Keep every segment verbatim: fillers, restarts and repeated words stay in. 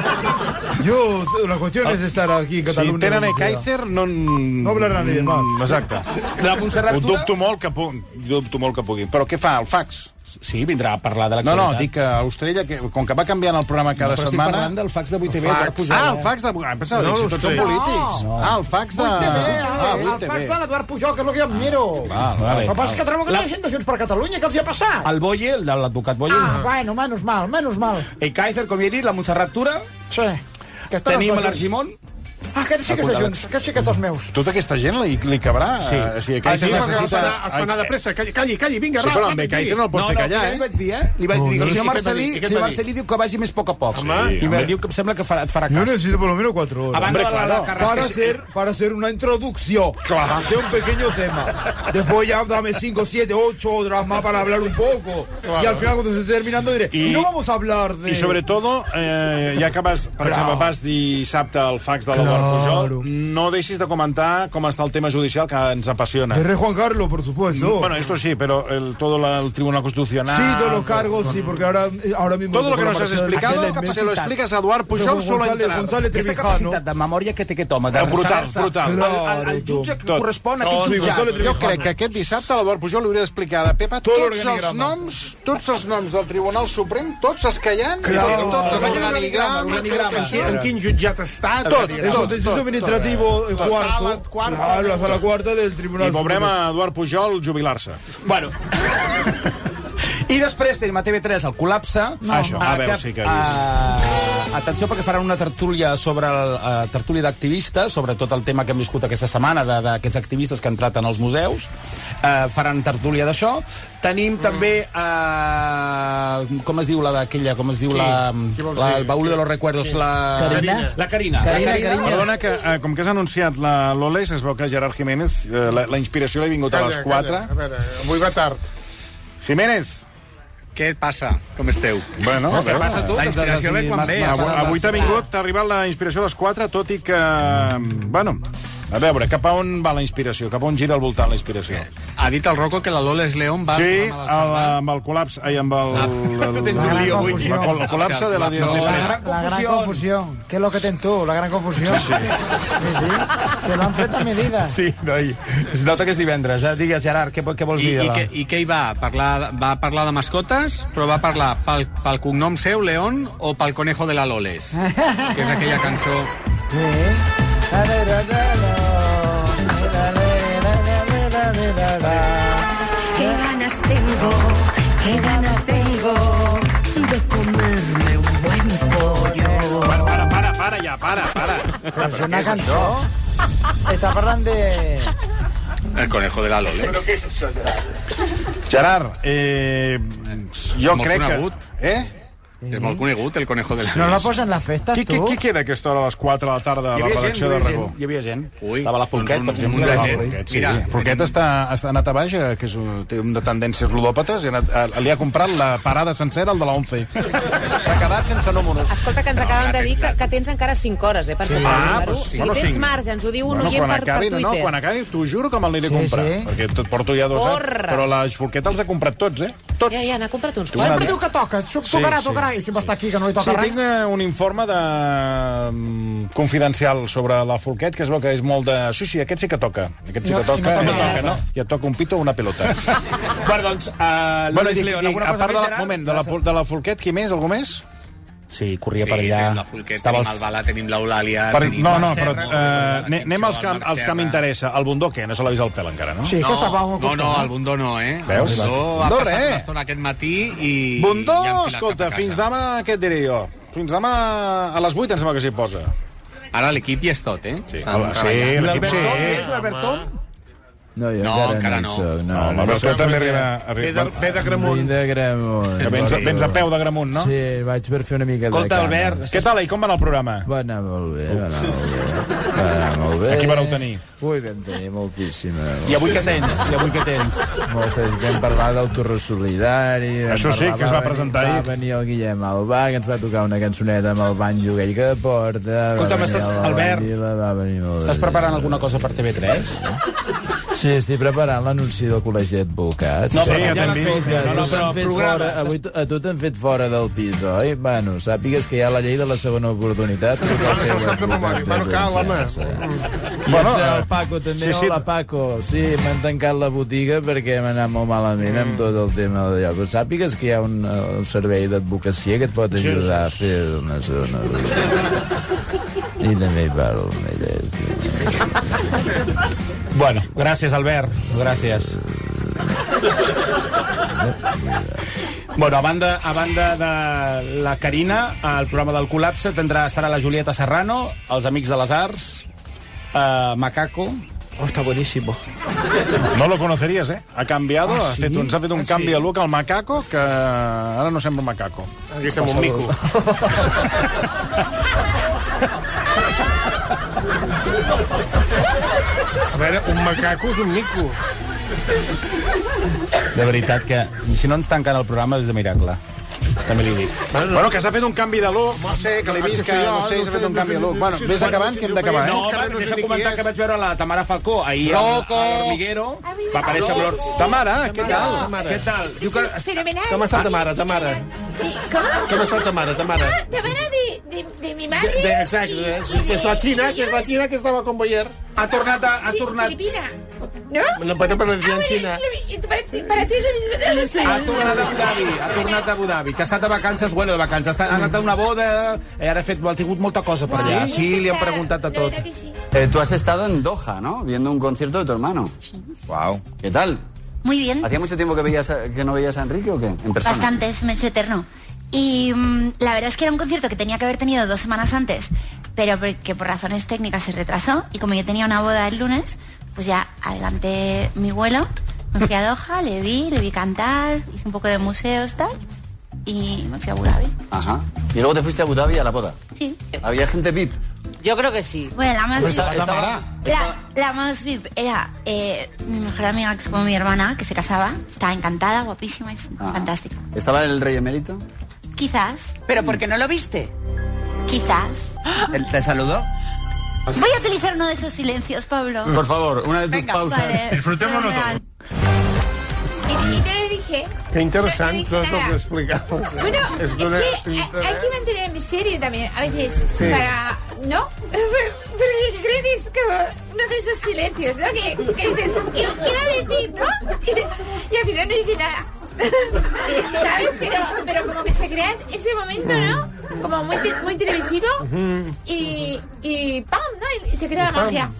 Yo, la cuestión es estar aquí en Cataluña. Si tenen Ekaizer, no... No hablarà ni más. Exacte. La Montserrat Ho Tura... dubto molt que, pu... dubto molt que pugui. Però què fa, el fax? Sí, vindrà a parlar de No, l'actualitat. no, dic que a Austrella, que, com que va canviant el programa cada no, però setmana... estic parlant del fax de vuit T V. Fax. Ah, el fax de... Ah, pensava, no, si tots són polítics. No. Ah, el fax de... vuit T V, Ah, el fax de l'Eduard Pujol, que és el que jo admiro. Val, vale. El que passa és que trobo que no hi ha gent de Junts per Catalunya, que els hi ha passat? El Boye, el de l'advocat Boye. Ah, bueno, menos mal, menos mal. El Kaiser, com ja he dit, la Montserrat Tura. Sí. Que estan Tenim els dos l'Argimon. Ah, aquest sí que és de Junts, aquest sí que és dels meus. Tota aquesta gent li, li cabrà? Sí. Uh, si Ah, Ekaizer sí, perquè es necessita... fa, es fa anar de pressa. Calli, calli, calli vinga, Sí, ràpid. però amb Ekaizer no el pots No, fer no, callar, ja li eh? vaig dir, eh? Li vaig dir que el i senyor què Marcelí, et va dir? I què et el senyor va Marcelí diu que vagi més a poc a poc. Home, I home. diu que em sembla que farà, et farà Yo cas. necesito por lo menos cuatro horas. A banda de la, claro. la Para Carrasca... hacer, para hacer una introducción Claro. de un pequeño tema. Después ya dame cinco, siete, ocho horas más para hablar un poco. Y al final cuando se esté terminando diré, y, Y- no vamos a hablar de... I sobre todo, eh, ja que vas, per Claro. exemple, vas dissabte al fax de l'Eduard Claro. Pujol, no deixis de comentar com està el tema judicial que ens apassiona. De Rey Juan Carlos, por supuesto. Bueno, esto sí, pero el, todo la- el Tribunal Constitucional... sí, todos los cargos, sí, porque ahora, ahora mismo... Todo lo que por la nos has operación del explicado, Presidente, se lo explicas a Eduard Pujol Pero solo a González, entrar. González Aquesta Trevijano. capacitat de memòria que té aquest home, de Eh, brutal, resar-se brutal. al, al, al jutge que Tot. correspon a No, aquest sí, jutjat. González Jo Trevijano. crec que aquest dissabte l'Eduard Pujol li hauria d'explicar a Pepa Tot tots els l'organigrama. noms, tots els noms del Tribunal Suprem, tots els que hi ha, Claro. tots els Faci l'organigrama, organigrama, l'organigrama. tot això. En quin jutjat està? Tot, El tot. contencioso administrativo eh, La cuarto. sala cuarta. Claro, la sala cuarta del Tribunal I veurem Supremo. a Eduard Pujol jubilar-se. Bueno. I després tenim a T V tres el col·lapse. No, això, a veure, sí que he uh, atenció, perquè faran una tertúlia sobre el, uh, tertúlia d'activistes, sobre tot el tema que hem viscut aquesta setmana de- d'aquests activistes que han entrat en els museus. Uh, faran tertúlia d'això. Tenim també, uh, com es diu la d'aquella, com es diu Qui? la, Qui vols la, dir? el baúl de los recuerdos, la... Carina. La Carina. Carina, la Carina. Perdona, que eh, com que has anunciat la Loles, es veu que Gerard Jiménez, eh, la, la inspiració l'ha vingut a les quatre. A veure, avui va tard. Jiménez! Què et passa? Com esteu? Bueno, Què passa tu? La inspiració ve quan ve. Avui, avui t'ha vingut, t'ha arribat la inspiració a les quatre, tot i que... Bueno, a veure, cap a on va la inspiració? Cap a on gira al voltant la inspiració? Ha dit el Rocco que la Loles León va... al Sí, programa del el, Salvador. amb el col·lapse... Ai, amb el... Tu tens La un gran lío avui. confusió. El, el col·lapse de la La direcció. gran La gran confusión. ¿Qué es lo que tentó? La gran confusión. Sí, sí. Que lo han fet a medida. Sí, noi. Es nota que és divendres, eh? Digues, Gerard, què, què vols I, dir? de i, la- què, I què hi va? Parlar, va parlar de mascotes, però va parlar pel, pel cognom seu, León, o pel conejo de la Loles, que és aquella cançó... Qué ganas tengo, qué ganas tengo de comerme un buen pollo. Para, para, para, para ja, para, para. Es una cançó. Està parlant de... El conejo de la Loles. Gerard, eh, jo molt crec que... conegut. Eh? És molt conegut, el conejo de la No la Loles. posen les festes, Qui, qui, tu? qui queda a aquesta hora a les quatre de la tarda a Hi la havia gent, redacció hi de havia Rebó? gent, hi havia gent. Ui, Estava la Folquet, doncs un- per exemple. un munt de La gent. Folquet. Sí, Mira, Folquet està, està anat a baix, eh, que és, un- té de tendències ludòpates, i ha anat, eh, li ha comprat la parada sencera, el de la once. S'ha quedat sense números. Escolta, que ens acaben de dir que, que tens encara cinc hores, eh, per comprar el Ah, número. doncs, Si bueno, tens cinc. marge, ens ho diu un Bueno, oient quan per, per acabi, no, Twitter. quan acabi, t'ho juro que me'l aniré a Sí, comprar. sí. Perquè tot porto ja dos, Corre. eh? Però la Folquet els ha comprat tots, eh? Tots. Ja, ja, n'ha comprat uns Una quants. Sempre diu que toca. Tocarà, tocarà. I sempre està aquí, que no li Sí, toca res. tinc eh, un informe de mm, confidencial sobre la Folquet, que es veu que és molt de... Sí, sí, aquest sí que toca. Aquest sí No, que toca, i no toca no res. toca, no? I et toca un pito o una pelota. Bueno, doncs, uh, bueno, Loles dic, León, dic, alguna a cosa part de més, la, Gerard? moment, de la, de la Folquet, qui més? Algú més? Sí, corria Sí, per allà. tenim la Folquet, Estava tenim el Bala, tenim l'Eulàlia... Per, tenim no, el no, però Serra, eh, tenim anem als que, el als que Serra. m'interessa. El Bundó, què? No se l'ha vist el pèl encara, no? Sí, que No, estava no, no, el Bundó no, eh? Veus? El Bundó ha Bundó, passat res. una estona aquest matí i... Bundó, i ha enfilat escolta, cap a fins casa. demà, què et diré jo? Fins demà a les vuit em sembla que s'hi posa. Ara l'equip hi és tot, eh? Sí, Estan hola, sí, treballant. l'equip sí. L'Albertom, és l'Albertom? No, jo No, encara hi no. soc, No, l'Albertó també arriba... Ve de, arriba ve de Gramunt. Vinc de Gramunt. que vens, vens a peu de Gramunt, no? Sí, vaig per fer una mica Escolta, de Albert, cames. Què tal, i com va anar el programa? Va anar molt bé, va anar molt bé. Va anar molt bé. A qui vareu tenir? Ui, vam tenir moltíssima. I avui què tens? I avui què tens? Moltes, vam parlar d'autorre solidari. vam Això sí, parlar- que es va venir- presentar ahir. Va venir el Guillem Albà, que ens va tocar una cançoneta amb el banjo aquell que porta. Escolta, va venir m'estàs- la Albert, Bandila, va venir molt Estàs bé. preparant alguna cosa per T V tres? Sí, Sí, estic preparant l'anunci del Col·legi d'Advocats. No, però sí, ja t'han l'has fet, vist, ja, no, no, t'han però fet programa. fora, avui a tu t'han fet fora del pis, oi? Bueno, sàpigues que hi ha la llei de la segona oportunitat. Ah, se'l sap de memòria. Bueno, cal, home. I Bueno, bueno, el eh, Paco també, sí, sí, sí. hola Paco. Sí, m'han tancat la botiga perquè m'ha anat molt malament amb tot el tema d'allò. Però sàpigues que hi ha un, un servei d'advocacia que et pot ajudar a fer una zona. I també hi parlo amb ella. Bueno, gràcies, Albert. Gràcies. Bueno, a banda, a banda de la Carina, el programa del Col·lapse tindrà, estarà la Julieta Serrano, els Amics de les Arts, eh, Macaco. Oh, está buenísimo. No lo conocerías, ¿eh? Ha cambiado, Ah, ha ¿sí? fet un, s'ha fet un Ah, canvi sí? de look al macaco que ara no sembla un macaco. Aquí som un mico. A veure, un macaco és un mico. De veritat que, si no ens tanquen el programa, és de miracle. També li dic. Bueno, que s'ha fet un canvi de look, no sé, que l'he vist que, no sé, s'ha fet un canvi de look. Bueno, vés acabant, que hem d'acabar, No, eh? home, deixa comentar que vaig veure la Tamara Falcó ahir Rocco. a l'Hormiguero. Va aparèixer amb l'Hor... Tamara, què tal? Tamara. Què tal? Diu que... Fenomenal. Com està Tamara, Tamara? Sí, ¿cómo? Com està Tamara, Tamara? Ah, Tamara de, de, de mi madre. De, de, exacte, y- eh? y Sí, que és la de- Xina, y que és yo. la Xina que estava con Boyer. Ha tornat a... Ha Sí, tornat... Filipina. ¿No? No, però per dir en Ah, Xina. bueno, para, ti- para ti es el mismo. Sí. Ha tornat a Abu Dhabi, ha tornat a Abu Dhabi, que ha estat de vacances, bueno, de vacances, ha anat a una boda, eh, ara ha, fet, ha tingut molta cosa per allà. Sí, li han preguntat a La tot. verdad que sí. Eh, tú has estado en Doha, ¿no? Viendo un concierto de tu hermano. Sí. Wow. ¿Qué tal? Muy bien. ¿Hacía mucho tiempo que, veías a- que no veías a Enrique o qué? En persona. Bastantes, me he hecho eterno. Y mm, la verdad es que era un concierto que tenía que haber tenido dos semanas antes, pero que por razones técnicas se retrasó. Y como yo tenía una boda el lunes, pues ya adelanté mi vuelo, me fui a Doha, le vi, le vi cantar, hice un poco de museos, tal, y me fui a Abu Dhabi. Ajá. Y luego te fuiste a Abu Dhabi a la boda. Sí. ¿Había gente V I P? Yo creo que sí. Bueno, la más Pues V I P, estaba- estaba- la, la más V I P era eh, mi mejor amiga, que es como mi hermana, que se casaba. Estaba encantada, guapísima y Ah. fantástica. ¿Estaba el rey emérito? Quizás, ¿Pero por qué no lo viste? quizás. ¿Te saludó? Voy a utilizar uno de esos silencios, Pablo. Por favor, una de tus Venga, pausas. vale. Disfrutémoslo Fenomenal. Y, y te lo dije. Que interessant No, no tot dije el que nada. explicamos. Bueno, Es es, una- que hay, hay que mantener el misterio también, a veces, Sí. para... ¿No? Porque creen es como uno de esos silencios, ¿no? Que, que dices, ¿qué, qué va a decir, no? Y al final no dice nada. ¿Sabes? Pero, pero como que se crea ese momento, ¿no? Como muy, te- muy televisivo y, y ¡pam! ¿no? Y se crea la magia.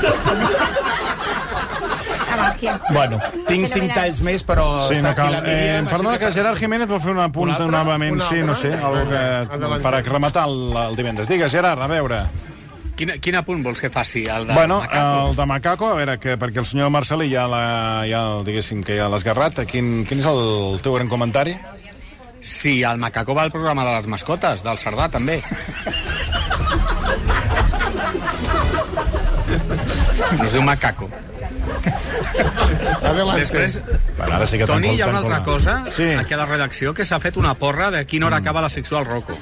La magia. Bueno, tinc cinc Fenomenal. talls més, però Sí, està no aquí cal. la Eh, Míriam, així perdona, que Gerard Jiménez vol fer una punta Una altra? novament, Una sí, no altra? sé, algo que, Endavant. per rematar el, el divendres. Digues, Gerard, a veure. Quin, quin apunt vols que faci? El de Bueno, Macaco? el de Macaco, a veure, que, perquè el senyor Marcelí ja, la, ja el, diguéssim, que ja l'ha esgarrat. Quin, quin és el teu gran comentari? Sí, el Macaco va al programa de les mascotes, del Cerdà, també. No es diu Macaco. Adelante. Després, Bueno, ara sí que Toni, t'han hi ha una col- altra cosa, Sí. aquí a la redacció, que s'ha fet una porra de quina hora acaba la secció al Rocco.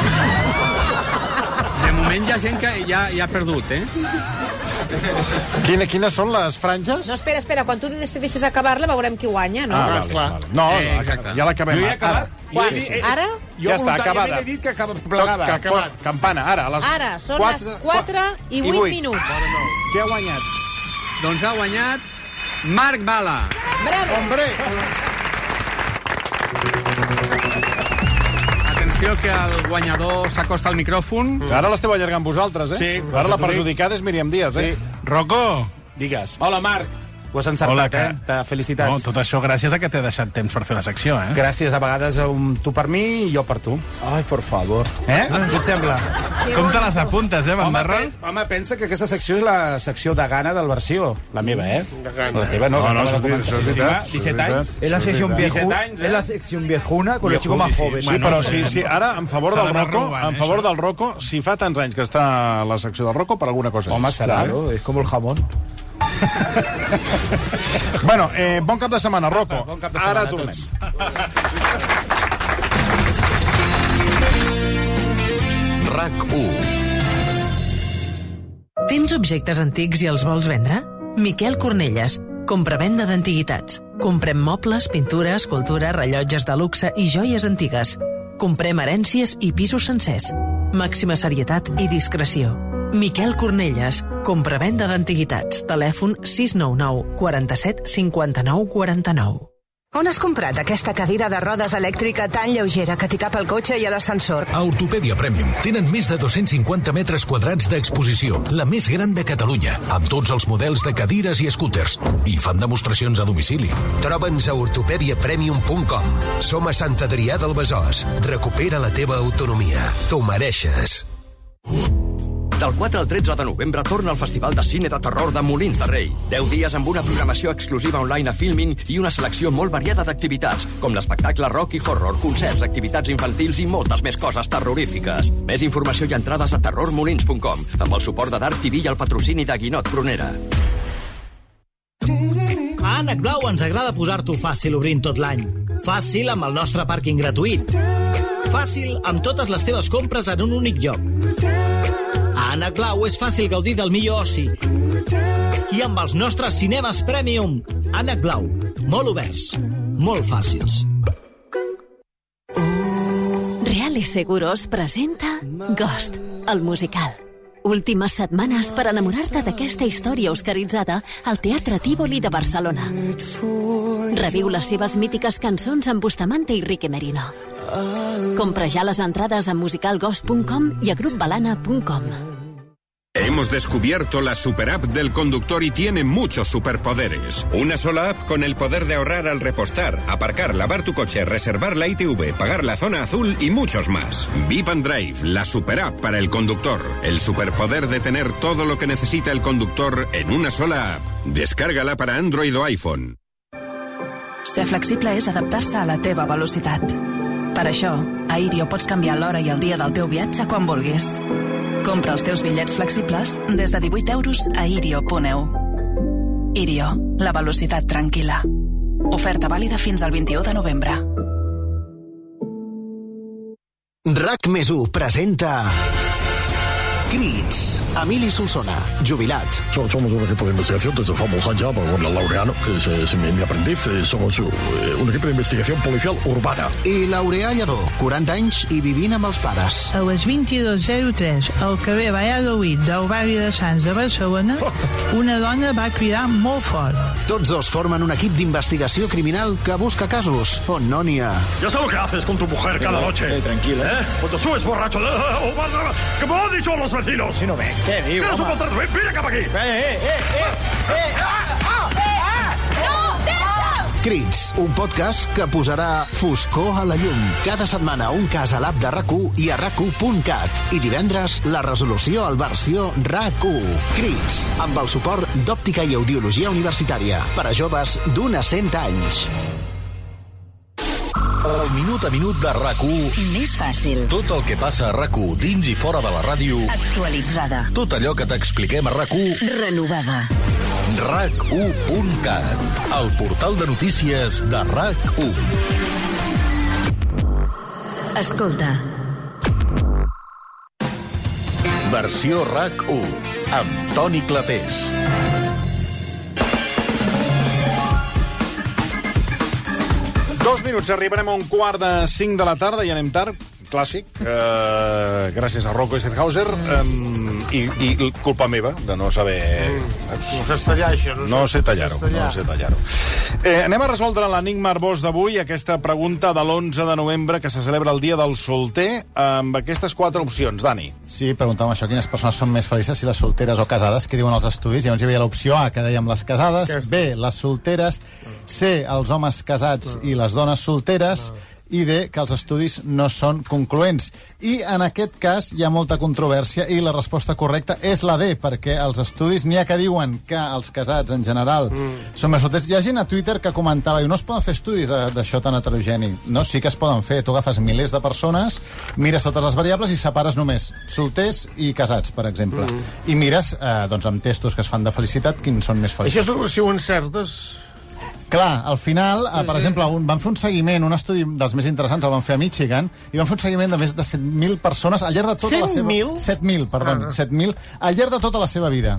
De moment hi ha gent que ja, ja ha perdut, eh? Quina, quines són les franges? No, espera, espera, quan tu decidissis acabar-la veurem qui guanya, no? Ah, Ah, vale, esclar. vale. No, Eh, no, exacte. ja l'acabem. Jo ja he Ara. acabat. Quan? Jo he dit- Ara? Jo Ja està, voluntàriament acabada. he dit que acaba, plegava. Que, acabat. Campana, ara, a les Ara, són quatre- les quatre i vuit minuts. Qui ha guanyat? Doncs ha guanyat Marc Bala. Bravo! Hombre! Atenció que el guanyador s'acosta al micròfon. Ara l'esteu allargant vosaltres, eh? Sí, Ara la t'ho dic. perjudicada és Míriam Díaz, eh? Rocco, Digues. Hola, Marc. Ho has encertat, Hola, que- eh? De felicitats. no, tot això gràcies a que t'he deixat temps per fer la secció, eh? Gràcies, a vegades um, tu per mi i jo per tu. Ai, por favor. Eh? Què et sembla? Com te les apuntes, eh, Home, Bandarra? pe home, pensa que aquesta secció és la secció de gana del versió. La meva, eh? gana. La teva no, No, que no, acaba de això és començar. veritat, això és veritat. disset anys. Es la sección diecisiete viejuna, años, ¿eh? es la sección viejuna con los chicos más jóvenes. Sí, però sí, sí, ara, en favor S'ha del d'anar Rocco, renovant, en eh, favor això. del Rocco, si fa tants anys que està a la secció del Rocco, per alguna cosa Home, és. serà. Claro, es como el jamón. Bueno, eh, bon cap de setmana, Rocco. Bon cap de setmana Ara a tornem. tots. RAC u. Tens objectes antics i els vols vendre? Miquel Cornelles, Compravenda d'antiguitats. Comprem mobles, pintures, escultures, rellotges de luxe i joies antigues. Comprem herències i pisos sencers. Màxima serietat i discreció. Miquel Cornelles. Compravenda d'antiguitats. Telèfon sis nou nou quaranta-set cinquanta-nou quaranta-nou. On has comprat aquesta cadira de rodes elèctrica tan lleugera que t'hi cap al cotxe i a l'ascensor? A Ortopèdia Premium tenen més de dos-cents cinquanta metres quadrats d'exposició, la més gran de Catalunya, amb tots els models de cadires i escúters. I fan demostracions a domicili. Troba'ns a ortopèdia premium punt com. Som a Sant Adrià del Besòs. Recupera la teva autonomia. T'ho mereixes. Del quatre al tretze de novembre torna el Festival de Cine de Terror de Molins de Rei. deu dies amb una programació exclusiva online a Filmin i una selecció molt variada d'activitats, com l'espectacle rock i horror, concerts, activitats infantils i moltes més coses terrorífiques. Més informació i entrades a terror molins punt com, amb el suport de Dark T V i el patrocini de Guinot Prunera. A Ànec Blau ens agrada posar-t'ho fàcil obrint tot l'any. Fàcil amb el nostre pàrquing gratuït. Fàcil amb totes les teves compres en un únic lloc. A Ànec Blau és fàcil gaudir del millor oci. I amb els nostres cinemes Premium. Ànec Blau, molt oberts, molt fàcils. Real Seguros presenta Ghost, el musical. Últimes setmanes per enamorar-te d'aquesta història oscaritzada al Teatre Tívoli de Barcelona. Reviu les seves mítiques cançons amb Bustamante i Ricky Merino. Compra ja les entrades a musical ghost punt com i a grup balana punt com. Hemos descubierto la superapp del conductor y tiene muchos superpoderes. Una sola app con el poder de ahorrar al repostar, aparcar, lavar tu coche, reservar la I T V, pagar la zona azul y muchos más. Vip and Drive, la superapp para el conductor. El superpoder de tener todo lo que necesita el conductor en una sola app. Descárgala para Android o iPhone. Ser flexible és adaptar-se a la teva velocitat. Per això, a Irio pots canviar l'hora i el dia del teu viatge quan vulguis. Compra els teus bitllets flexibles des de divuit euros a irio punt e u. Irio, la velocitat tranquil·la. Oferta vàlida fins al vint-i-u de novembre. RAC més u presenta Crits. Emili Solsona, jubilat. Somos un equipo de investigación desde famosos años, con la Laureano, que es, es mi, mi aprendiz. Somos un equipo de investigación policial urbana. I Laureà Lledó, quaranta anys i vivint amb els pares. A les vint-i-dos zero tres, al carrer Valladolid del barri de Sants de Barcelona, una dona va cridar molt fort. Tots dos formen un equip d'investigació criminal que busca casos on no n'hi ha. Ya sabes lo que haces con tu mujer cada noche. Eh, tranquila. ¿Eh? Cuando subes borracho, que me lo han dicho los vecinos. Si no ve. Què diu, home? Ven, vine cap aquí! Eh, eh, eh, eh, eh, ah, ah, ah, no, deixa'm! Crits, un podcast que posarà foscor a la llum. Cada setmana un cas a l'app de RAC u i a rac u punt cat. I divendres la resolució al versió RAC u. Crits, amb el suport d'Òptica i Audiologia Universitària. Per a joves d'un a cent anys. El minut a minut de RAC u. Més fàcil. Tot el que passa a RAC u dins i fora de la ràdio. Actualitzada. Tot allò que t'expliquem a RAC u. Renovada. rac u punt cat. El portal de notícies de RAC u. Escolta. Versió RAC u. Amb Toni Clapés. Dos minuts, arribarem a un quart de cinc de la tarda i anem tard, clàssic, eh, gràcies a Rocco Eisenhauser, eh, i, i culpa meva de no saber... No sé tallar això. No, no sé tallar-ho, no sé tallar-ho. Eh, anem a resoldre l'enigma arbós d'avui, aquesta pregunta de l'onze de novembre, que se celebra el Dia del Solter, amb aquestes quatre opcions. Dani. Sí, preguntàvem això, quines persones són més felices, si les solteres o casades, què diuen els estudis? Llavors hi havia l'opció A, que dèiem les casades, Aquesta. B, les solteres, C, els homes casats i les dones solteres, i D, que els estudis no són concloents. I en aquest cas hi ha molta controvèrsia i la resposta correcta és la D, perquè els estudis n'hi ha que diuen que els casats en general mm. són més solters. Hi ha gent a Twitter que comentava, i no es poden fer estudis d'això tan heterogeni. No, sí que es poden fer. Tu agafes milers de persones, mires totes les variables i separes només solters i casats, per exemple. Mm. I mires, eh, doncs, amb testos que es fan de felicitat, quins són més feliços. Això si ho encertes... Clar, al final, sí, per sí. exemple, un, van fer un seguiment, un estudi dels més interessants, el van fer a Michigan, i van fer un seguiment de més de set mil persones al llarg de tota la seva... set mil? set mil, perdó, ah, set mil, al llarg de tota la seva vida.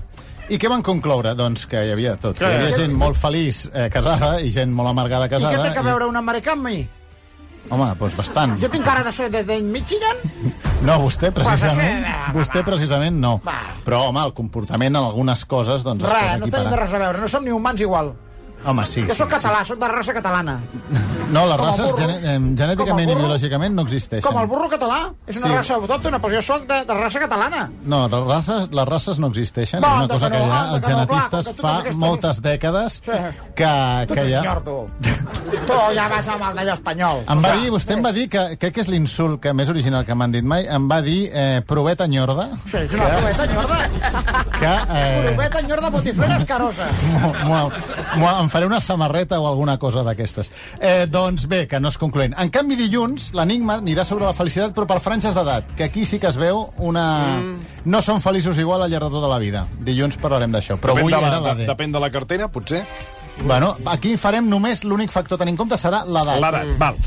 I què van concloure? Doncs que hi havia tot. Que hi havia gent molt feliç eh, casada i gent molt amargada I casada. què té que veure un americà amb mi? Home, doncs bastant. Jo tinc cara de ser des de Michigan? No, vostè precisament, Pues això, vostè precisament no. Però, home, el comportament en algunes coses doncs es pot Res, no tenim equiparar. res a veure, no som ni humans igual. Home, sí, Jo sí, sóc sí. català, sóc de raça catalana. No, les Com el races burro. gene eh, Com genèticament el i burro. biològicament no existeixen. Com el burro català, és una Sí. raça autòctona, però jo sóc de, de raça catalana. No, les races, les races no existeixen. Va, és una anda, cosa que que no, ja anda, els que no, clar, genetistes com que tu fa tens aquesta- moltes dècades que, Tu que ets ja... senyor, tu. Tu ja vas amb el d'allò espanyol. Em va dir, vostè em va dir, que crec que és l'insult que més original que m'han dit mai, em va dir eh, proveta nyorda. Sí, és una proveta nyorda. Que, eh, Proveta nyorda botiflera escarosa. m'ho- m'ho- em faré una samarreta o alguna cosa d'aquestes. Eh, doncs bé, que no és concloent. En canvi, dilluns, l'enigma anirà sobre la felicitat, però per franges d'edat, que aquí sí que es veu una... Mm. No són feliços igual al llarg de tota la vida. Dilluns parlarem d'això, però Depèn avui de la, era la de, D. depèn de la cartera, potser. Bueno, aquí farem només l'únic factor a tenir en compte serà l'edat. L'edat, val.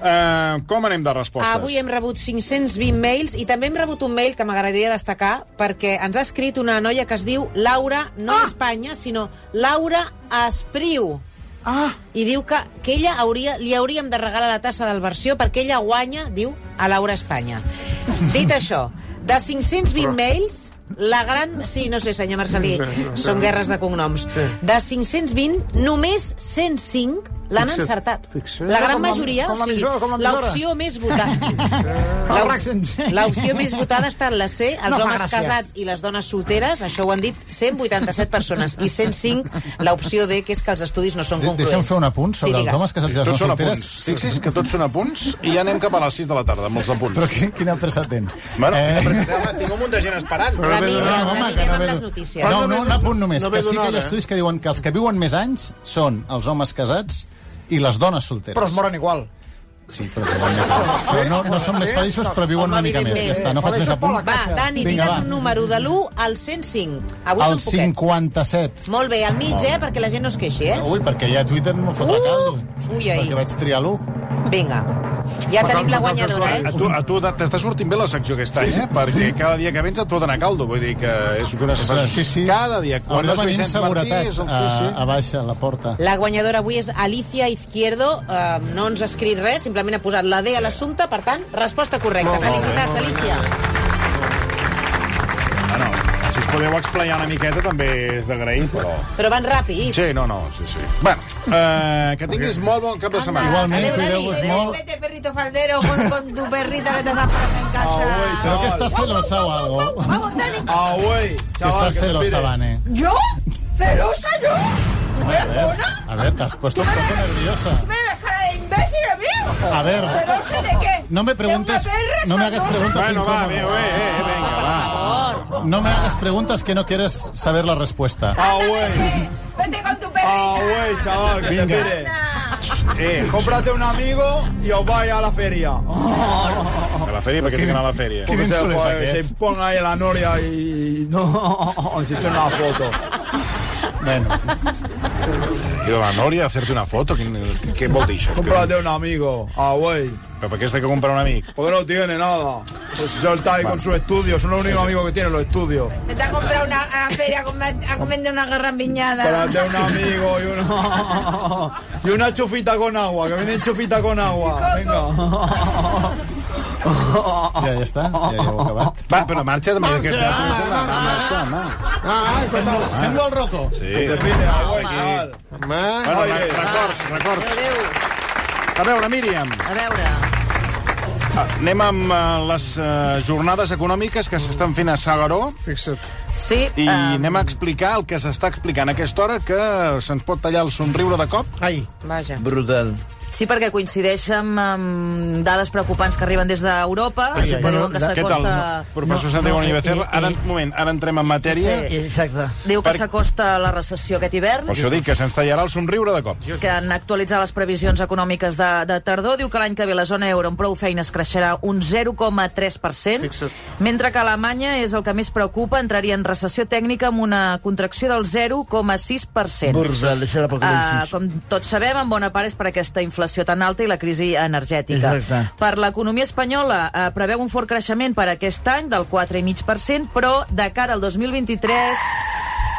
Uh, com anem de respostes? Avui hem rebut cinc-cents vint mails i també hem rebut un mail que m'agradaria destacar perquè ens ha escrit una noia que es diu Laura, no ah! Espanya, sinó Laura Espriu. Ah. I diu que, que ella hauria, li hauríem de regalar la tassa del versió perquè ella guanya, diu, a Laura Espanya. Dit això, de cinc-cents vint mails, la gran... Sí, no sé, senyor Marcelí, són guerres de cognoms. De cinc-cents vint, només cent cinc l'han Fixa't, encertat. fixa't. La gran Com la- majoria, com la o sigui, emissora, com l'emissora. l'opció més votada. L'op- L'opció més votada ha estat la C, els No fa homes gràcia. casats i les dones solteres, això ho han dit cent vuitanta-set persones, i cent cinc l'opció D, que és que els estudis no són De- concloents. Deixa'm fer un apunt sobre Sí, els digues. homes casats i les Tots dones són solteres. apunts. Fixi's que tots són apunts i ja anem cap a les sis de la tarda, amb els apunts. Però quin, quina pressa tens? Bueno, Eh, perquè tinc un munt de gent esperant. La Míriam, no, la home, Míriam que no amb ve- les notícies. No, no, un apunt només, no ve que sí que hi donada, ha estudis que diuen que els que viuen més anys són els homes casats i les dones solteres. Però es moren igual. Sí, però viuen més anys. Però no, no són més feliços, però viuen Home, una mica més. Ja està, no faig més apunt. Va, Dani, Vinga, digues va. un número de l'u al cent cinc. Avui El són poquets. cinquanta-set. Molt bé, al mig, eh, perquè la gent no es queixi, eh? Ui, perquè ja a Twitter no fotrà Uh! caldo. Ui, ai. Perquè vaig triar l'u. Vinga. Ja tenim la guanyadora, eh? A tu, a tu t'està sortint bé la secció aquest any, eh? Perquè cada dia que vens et foten a caldo. Vull dir que és una... Sí, sí. Cada dia. Quan Haurà no és de venir amb Vicenç Martí, seguretat és el... a, Sí, sí. a baix, a la porta. La guanyadora avui és Alicia Izquierdo. Uh, no ens ha escrit res, simplement ha posat la D a l'assumpte. Per tant, resposta correcta. Molt bé, Felicitats, molt bé. Alicia. Bueno, si us podeu explayar una miqueta també és d'agrair, però... Però van ràpid. Sí, no, no, sí, sí. Bueno, eh, que tinguis molt bon cap de setmana. Igualment, cuideu-vos molt. Vete, perrito faldero, con, con tu perrita que te estás parando en casa. Creo que estás celosa o algo. Vamos, Dani. Ah, güey. Que estás celosa, Vane. ¿Yo? ¿Celosa yo? A ver, a ver, te has puesto un poco nerviosa. ¿Me ves cara de imbécil, amigo? A ver. ¿Celosa de qué? No me preguntes, ¿De una perra, no me hagas Sandra? preguntas Bueno, va, incómodas. bé, eh, eh, venga, va. No me hagas preguntas que no quieres saber la respuesta. Ah, güey. Vete con tu perrita. Ah, güey, chaval, que Venga. te mire. Eh, Cómprate un amigo y os vais a la feria. a la feria, perquè tinc anar a la feria. Porque se, insulto es pues, aquest? se ponga ahí en la noria y... No, se echan una foto. Bueno. I la Nòria, hacer-te una foto? Què, què vol dir això? Cómprate un amigo. Ah, güey. Però per què has de comprar un amic? Porque no tiene nada. Pues si él está ahí con sus estudios. Son los únicos amigos que tiene, los estudios. Vete a comprar una, a la feria a comer, a comer de una garrampiñada. Cómprate un amigo y una... Y una chufita con agua, que viene chufita con agua. Venga. Ja, ja està, ja, ja ho he acabat. Va, però marxa de manera que... Marxa, Marxa, marxa, home. Ah, sembla, sembla el Rocco. Sí. Que te pide a güey, chaval. Bueno, re- records, records. A veure, Míriam. A veure. Ah, anem amb uh, les uh, jornades econòmiques que s'estan fent a S'Agaró. Fixa't. Sí. I um, anem a explicar el que s'està explicant a aquesta hora, que se'ns pot tallar el somriure de cop. Ai. Vaja. Brutal. Sí, perquè coincideix amb, amb dades preocupants que arriben des d'Europa, Ai, ai, que ai. diuen que Què tal, s'acosta... no? Professor Santiago no, Becerra, ara, un moment, ara entrem en matèria. Sí. Exacte. Diu que Per- s'acosta la recessió aquest hivern, Per això dic que se'ns tallarà el somriure de cop. que han actualitzat les previsions econòmiques de, de tardor. Diu que l'any que ve la zona euro amb prou feines creixerà un zero coma tres per cent, mentre que Alemanya és el que més preocupa, entraria en recessió tècnica amb una contracció del zero coma sis per cent. Brutal, deixa-la pel que Uh, deixis. com tots sabem, en bona part és per aquesta inflació tan alta i la crisi energètica. Exacte. Per l'economia espanyola uh, preveu un fort creixement per aquest any del quatre coma cinc per cent, però de cara al dos mil vint-i-tres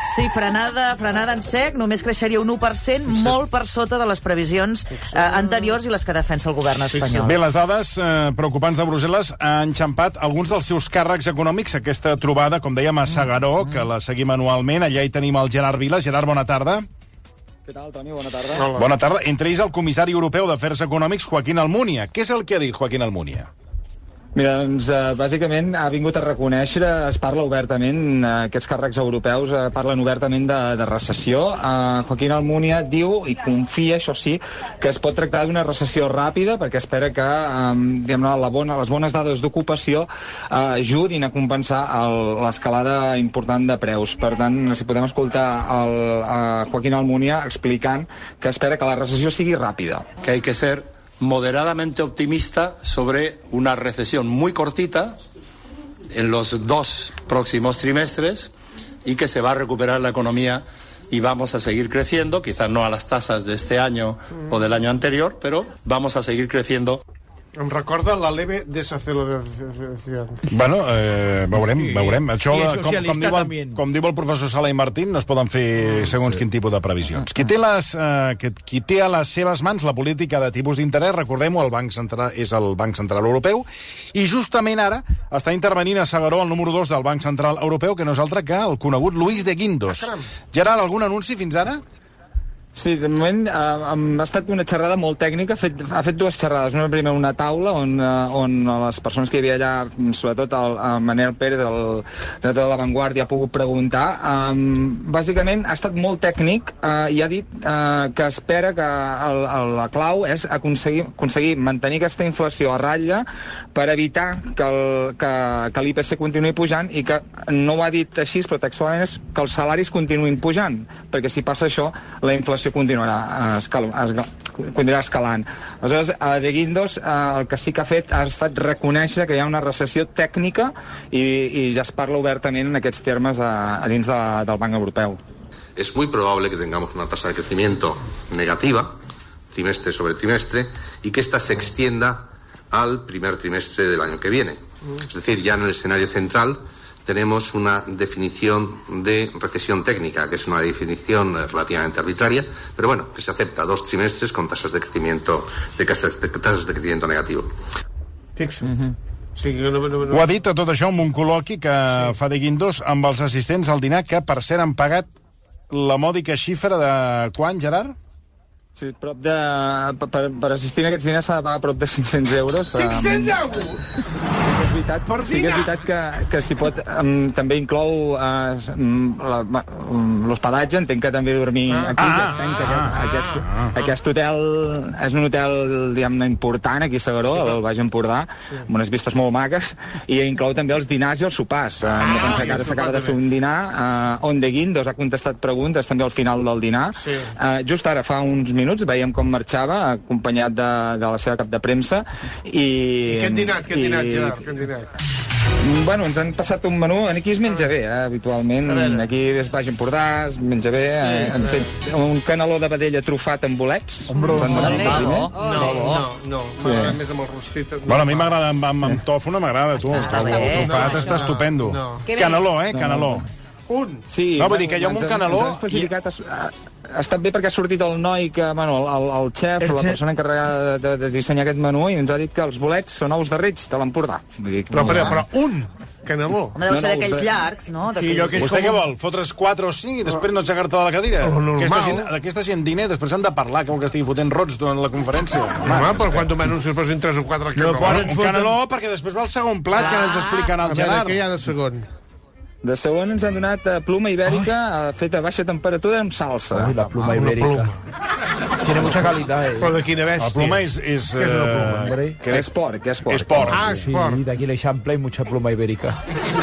Sí, frenada, frenada en sec, només creixeria un u per cent, molt per sota de les previsions eh, anteriors i les que defensa el govern espanyol. Bé, les dades eh, preocupants de Brussel·les han enxampat alguns dels seus càrrecs econòmics. Aquesta trobada, com dèiem, a S'Agaró, que la seguim anualment. Allà hi tenim el Gerard Vila. Gerard, bona tarda. Què tal, Toni? Bona tarda. Hola. Bona tarda. Entre ells el comissari europeu d'Afers Econòmics, Joaquín Almunia. Què és el que ha dit Joaquín Almunia? Mira, doncs, eh, bàsicament ha vingut a reconèixer, es parla obertament, eh, aquests càrrecs europeus eh, parlen obertament de, de recessió. Eh, Joaquín Almunia diu, i confia, això sí, que es pot tractar d'una recessió ràpida, perquè espera que eh, diguem-ne, la bona, les bones dades d'ocupació eh, ajudin a compensar l'escalada important de preus. Per tant, si podem escoltar el, eh, Joaquín Almunia explicant que espera que la recessió sigui ràpida. Que hay que ser moderadamente optimista sobre una recesión muy cortita en los dos próximos trimestres y que se va a recuperar la economía y vamos a seguir creciendo, quizás no a las tasas de este año o del año anterior, pero vamos a seguir creciendo. Em recorda la leve desaceleració. Bueno, eh, veurem, veurem. Això, I com, com, diu el, com diu el professor Sala i Martín, no es poden fer segons sí. quin tipus de previsions. Qui té, les, eh, que, qui té a les seves mans la política de tipus d'interès, recordem-ho, el Banc Central és el Banc Central Europeu, i justament ara està intervenint a S'Agaró el número dos del Banc Central Europeu, que no és altre que el conegut Luis de Guindos. Ah, Gerard, algun anunci fins ara? Sí, de moment eh, ha estat una xerrada molt tècnica, ha fet, ha fet dues xerrades. Una primer una taula on, eh, on les persones que hi havia allà, sobretot el, el Manel Pérez del, de tota la Vanguardia, ha pogut preguntar. Um, bàsicament ha estat molt tècnic uh, i ha dit uh, que espera que el, el, la clau és aconseguir, aconseguir mantenir aquesta inflació a ratlla per evitar que el, que, que l'I P C continuï pujant i que, no ho ha dit així, però textualment és que els salaris continuïn pujant, perquè si passa això, la inflació continuarà, escal, escal, continuarà escalant. Aleshores, a De Guindos eh, el que sí que ha fet ha estat reconèixer que hi ha una recessió tècnica i, i ja es parla obertament en aquests termes a, a dins de, del Banc Europeu. Es muy probable que tengamos una tasa de crecimiento negativa, trimestre sobre trimestre, y que esta se extienda al primer trimestre del año que viene. Es decir, ya en el escenario central tenemos una definición de recesión técnica, que es una definición relativamente arbitraria, pero bueno, que se acepta dos trimestres con tasas de crecimiento de tasas de, tasas de crecimiento negativo. Fixa't. Mm-hmm. Sí, no, no, no. Ho ha dit a tot això en un col·loqui que sí. fa De Guindos amb els assistents al dinar, que per cert han pagat la mòdica xifra de quan, Gerard? Sí, prop de... Per, per assistir a aquests diners s'ha de pagar prop de cinc-cents euros. cinc-cents euros? Sí que és veritat, sí que, és veritat que, que s'hi pot... Um, també inclou uh, l'hospedatge, entenc que també dormir aquí, ah, que estem, que aquest, aquest, ah, aquest hotel és un hotel, diguem-ne, important aquí a S'Agaró, sí, al Baix Empordà, sí. amb unes vistes molt maques, i inclou també els dinars i els sopars. Uh, hem de pensar que ara s'acaba de fer un dinar uh, on De Guindos ha contestat preguntes també al final del dinar. Sí. Uh, just ara, fa uns minuts, veiem com marxava, acompanyat de, de la seva cap de premsa. I, I què han dinat, què han dinat, i... Gerard? Què han dinat? Bueno, ens han passat un menú, aquí es menja bé, eh, habitualment, aquí es Baix Empordà, es menja bé, sí, eh, han fet un caneló de vedella trufat amb bolets. Hombre, no, no, no, no, no, no, m'agrada més amb el rostit. Bueno, a mi m'agrada amb, amb, amb tòfona, m'agrada, tu. Està bé, trufat no, està no, estupendo. no. Caneló, eh, caneló. Un. Sí, no, vull dir que jo amb un caneló... Ens han especificat... I... Ha estat bé perquè ha sortit el noi, que, bueno, el, el xef, el la xef. persona encarregada de, de dissenyar aquest menú, i ens ha dit que els bolets són ous de Reig de l'Empordà. Però, però, però un caneló. Home, deu ser d'aquells llargs, no? Sí, que vostè què vol? Fotre's quatre o cinc i després no aixecar-te de la cadira? Aquesta gent, aquesta gent diner, després han de parlar, que vol que estigui fotent rots durant la conferència. Home, però quan tu menys es posin tres o quatre caneló. Un caneló, perquè després va el segon plat, que ens expliquen el Gerard. A veure, què hi ha de segon? De segon ens han donat uh, pluma ibèrica uh, feta a baixa temperatura amb salsa. Ai, la pluma ah, ibèrica. Tiene mucha calidad, eh. Però de quina bèstia? La pluma és... és ¿Qué es una pluma? Eh? Que es porc, que es porc. Es porc. Ah, es porc. Sí, de aquí el ejemplo hay mucha pluma ibérica.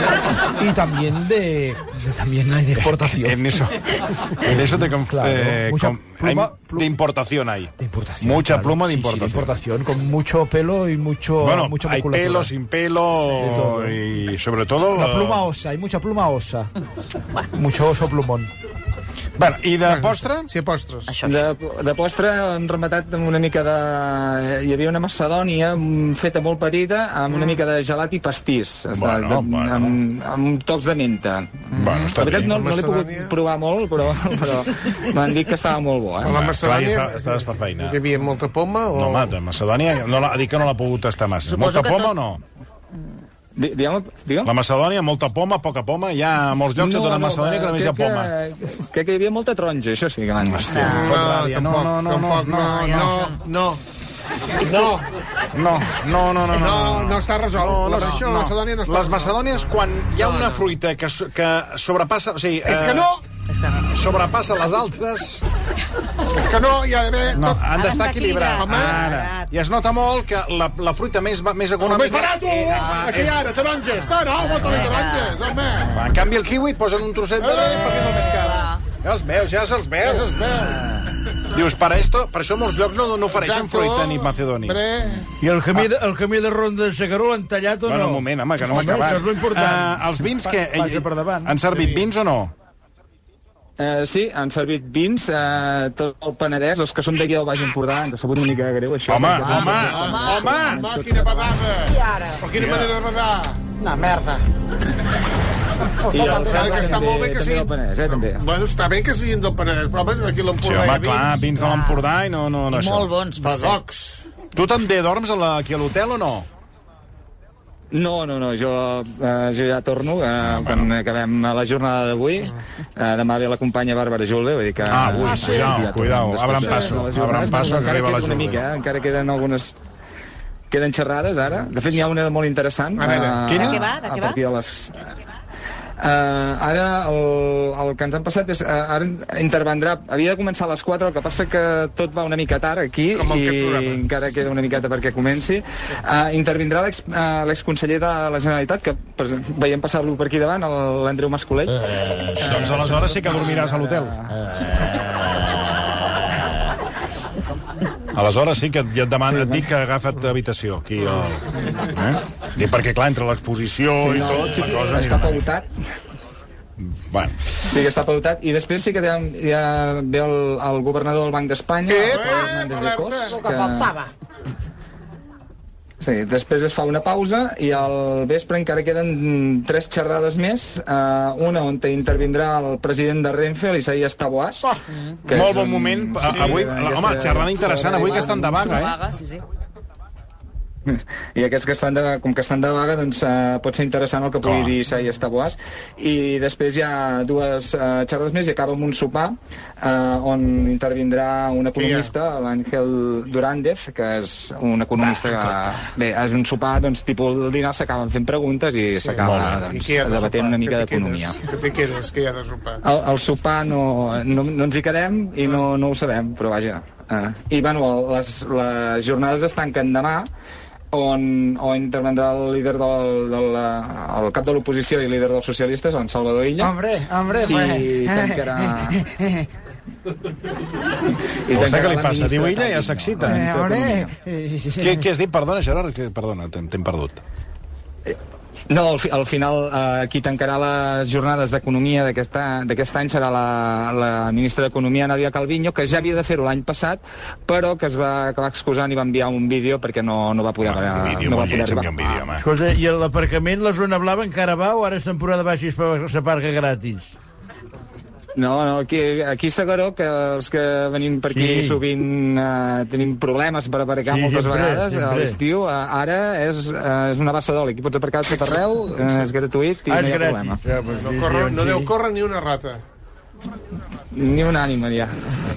Y también de... También hay de exportación. En eso, en eso te... Claro, eh, mucha com, pluma, hay, de importación hay. De importación. Mucha claro, pluma de sí, importación. Sí, de importación, con mucho pelo y mucho... Bueno, mucha hay musculatura. pelo, sin pelo, sí, y sobre todo... La pluma osa, hay mucha pluma osa. Mucho oso plumón. Bueno, i de postre? Sí, postres. De, de postre hem rematat amb una mica de... Hi havia una macedònia feta molt petita amb una mica de gelat i pastís. Bueno, de, bueno. Amb, amb tocs de menta. Bueno, està la veritat bé. no, no l'he pogut provar molt, però, però m'han dit que estava molt bo. Eh? A la Macedònia... Clar, ja estaves per feina. Hi havia molta poma o... No, mata, Macedònia, no la, dic que no l'ha pogut tastar massa. Suposo Molta que poma tot- o no? Digue'm, digue'm. La Macedònia, molta poma, poca poma. Hi ha molts llocs a tota Macedònia que només hi ha poma. Que, crec que hi havia molta taronja, això sí que m'han dit. Hòstia, em fot ràbia. No, no, no, no, no, no, no. No. No, no, no, no. No, no està resolt. La posició de la Macedònia no està Les resolt. Macedònies, quan hi ha No, una no. fruita que, so- que sobrepassa... O sigui, És que no! Sobrepassa les altres... És que no, hi ha d'haver... No, tot- han d'estar equilibrats. Home, Ara. I es nota molt que la, la fruita més, ba- més el econòmica... més barat, eh, aquí és- ara, taronges. No, no, bota-li taronges, home. En canvi, el kiwi et posen un trosset de res perquè és el més car. Ja els veus, ja se'ls veu. Ja se'ls veu. Dius, per, esto, per això molts llocs no, no ofereixen Exacto. fruita ni Macedònia. I el camí, de, el camí de Ronda de Segaró l'han tallat o no? Bueno, un moment, home, que no m'ha Home, acabat. això és lo important. Uh, els vins que... Pa- passa per davant. Han servit vins o no? Eh, sí, han servit vins, eh, tot el Penedès, els que són d'aquí del Baix Empordà, ens ha sabut una mica greu, això. Home, perquè- home, home, home! Home, quina badada. I ara? Però quina manera de badar. Una merda. I el Encara que està molt bé que també siguin... del Penedès, eh, també. Bueno, està bé que siguin del Penedès, però home, aquí a Sí, l'Empordà home, hi ha clar, vins. vins de l'Empordà i no... no, no I això. molt bons, per cert. Badocs. Tu també dorms a la, aquí a l'hotel o no? No, no, no, jo, eh, jo ja torno, eh, quan acabem la jornada d'avui. Eh, demà ve la companya Bàrbara Julve, vull dir que... Ah, ui, eh, cuidao, ja tornem cuidao, després abran de- passo, de les abran jornades, passo, però que arriba encara la queda una Julve. mica, eh, encara queden algunes... Queden xerrades, ara. De fet, n'hi ha una de molt interessant. A veure, eh, quina? De què va, de què a partir de les... Uh, ara el, el que ens han passat és uh, ara intervendrà, havia de començar a les quatre, el que passa que tot va una mica tard aquí Com en i aquest programa. encara queda una miqueta perquè comenci. Uh, intervindrà l'ex, uh, l'exconseller de la Generalitat, que per, veiem passar-lo per aquí davant, el- l'Andreu Mascolell. Eh, doncs aleshores sí que dormiràs a l'hotel. Aleshores sí que ja et demano, et dic que agafa't habitació aquí. El... Eh? Dic perquè, clar, entre l'exposició Sí, i no, tot, sí, la cosa... està anirà mal. pautat. Bueno. Sí que està pautat. I després sí que ja, ja ve el, el governador del Banc d'Espanya, Eh, el Pablo Hernández de Cos, El que faltava. Sí, després es fa una pausa i al vespre encara queden mm, tres xerrades més. Uh, una on intervindrà el president de Renfe, l'Isaías Taboas. Oh, molt bon moment. A- avui, home, xerrada interessant, avui que estan de vaga, eh? Vaga, sí, sí. I aquests que estan de, com que estan de vaga, doncs uh, pot ser interessant el que pugui Clar. dir Isaías Taboas. I després hi ha dues uh, xerrades més i acaba amb un sopar uh, on intervindrà un economista, l'Àngel Durández, que és un economista que... Bé, és un sopar, doncs, tipus el dinar s'acaben fent preguntes i s'acaba I doncs, què hi ha de debatent sopar? una mica Què t'hi d'economia. quedes? Què t'hi quedes? Què hi ha de sopar? El, el sopar no, no, no ens hi quedem i no, no ho sabem, però vaja. Uh, I bueno, les, les jornades es tanquen demà, on, on intervendrà el líder del, del el cap de l'oposició i líder dels socialistes, en Salvador Illa. Hombre, hombre, I pues... tancarà... I vostè què li passa? Diu ella i ja s'excita. Eh, hombre... Què, què has dit? Perdona, Gerard, que, perdona, t'hem t'hem perdut. No, al, fi, al final eh, qui tancarà les jornades d'economia d'aquest d'aquest any serà la, la ministra d'Economia, Nadia Calviño, que ja havia de fer-ho l'any passat, però que es va acabar excusant i va enviar un vídeo perquè no, no va poder, Bueno, un vídeo, no va molt poder lleig, arribar. enviar un vídeo, home. Escolta, i l'aparcament, la zona blava, encara va o ara és temporada baixa i s'aparca gratis? No, no, aquí, aquí a Segaró, que els que venim per aquí Sí. sí. sovint eh, tenim problemes per aparcar Sí, moltes sempre, vegades, a sempre. l'estiu, eh, ara és, eh, és una bassa d'oli, aquí pots aparcar tot arreu, eh, és gratuït i Ah, no és hi ha gratis. problema. Ja, pues, No, sí, corre, sí, no sí. deu córrer ni una rata. Ni un ànima, ja.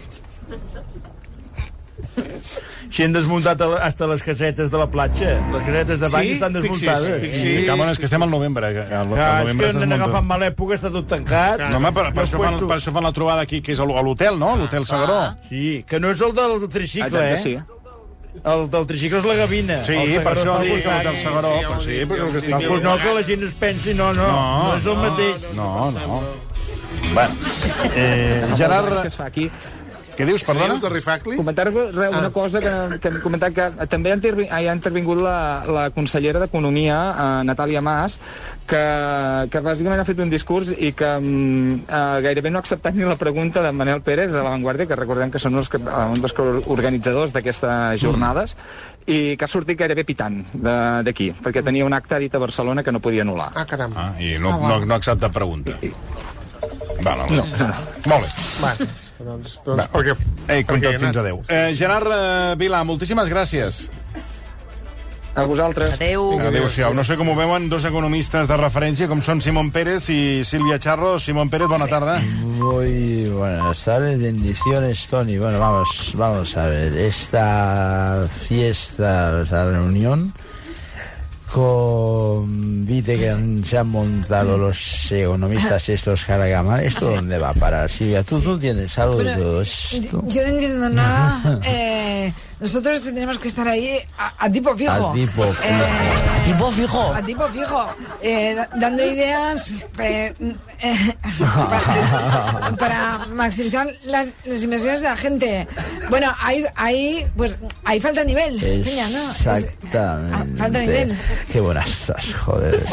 Si han desmuntat el- hasta les casetes de la platja. Les casetes de bany Sí? estan Fixi's, desmuntades. fixi's. Cabrón, és que estem al novembre. que Al, al Ah, és novembre que es han desmunta. agafat mala època, està tot tancat. No, home, per, per, No això has fan, puesto- per això fan la trobada aquí, que és a l'hotel, no? L'hotel Segaró. Sí, que no és el del tricicle, Exacte, eh? sí. El del tricicle és la gavina. Sí, El per Segaró això està al dic costat. l'hotel Segaró. Sí, ja però ho sí, dic, però ja ho que dic. estic No, pues no, que la gent es pensi, no, no, no, No, és el mateix. No, no. Bueno, El Gerard... que es fa aquí. Què dius, perdona? Comentar-vos una Ah. cosa que, que hem comentat, que també ha, intervi ha intervingut la, la consellera d'Economia, eh, Natàlia Mas, que, que bàsicament ha fet un discurs i que eh, gairebé no ha acceptat ni la pregunta de Manel Pérez, de La Vanguardia, que recordem que són els que, un dels organitzadors d'aquestes jornades, mm. i que ha sortit gairebé pitant d'aquí, perquè tenia un acte dit a Barcelona que no podia anul·lar. Ah, caram. Ah, I no, no, no accepta pregunta. Vale, no. Molt bé. Bueno, doncs, doncs Va. perquè... Ei, compta't perquè fins a deu. Eh, Gerard eh, Vilà, moltíssimes gràcies. A vosaltres. Adéu. Adéu-siau. No sé com ho veuen dos economistes de referència, com són Simón Pérez i Sílvia Charro. Simón Pérez, bona tarda. Muy buenas tardes, bendiciones, Tony. Bueno, vamos, vamos a ver. Esta fiesta, esta reunión, convite que han, se han montado los economistas estos Jaragama, ¿esto Sí. dónde va a parar? Silvia, ¿tú, tú tienes algo de Bueno, todo esto? Yo no entiendo nada. Eh, nosotros tenemos que estar ahí a, a tipo fijo. A tipo fijo. Eh, ¿A tipo fijo? A tipo fijo. Eh, da- dando ideas eh, eh, para, para maximizar las, las inversiones de la gente. Bueno, ahí, ahí, pues, ahí falta nivel. Peña, ¿no? Es- Exactamente. falta nivel. Qué buena estás, joder. Es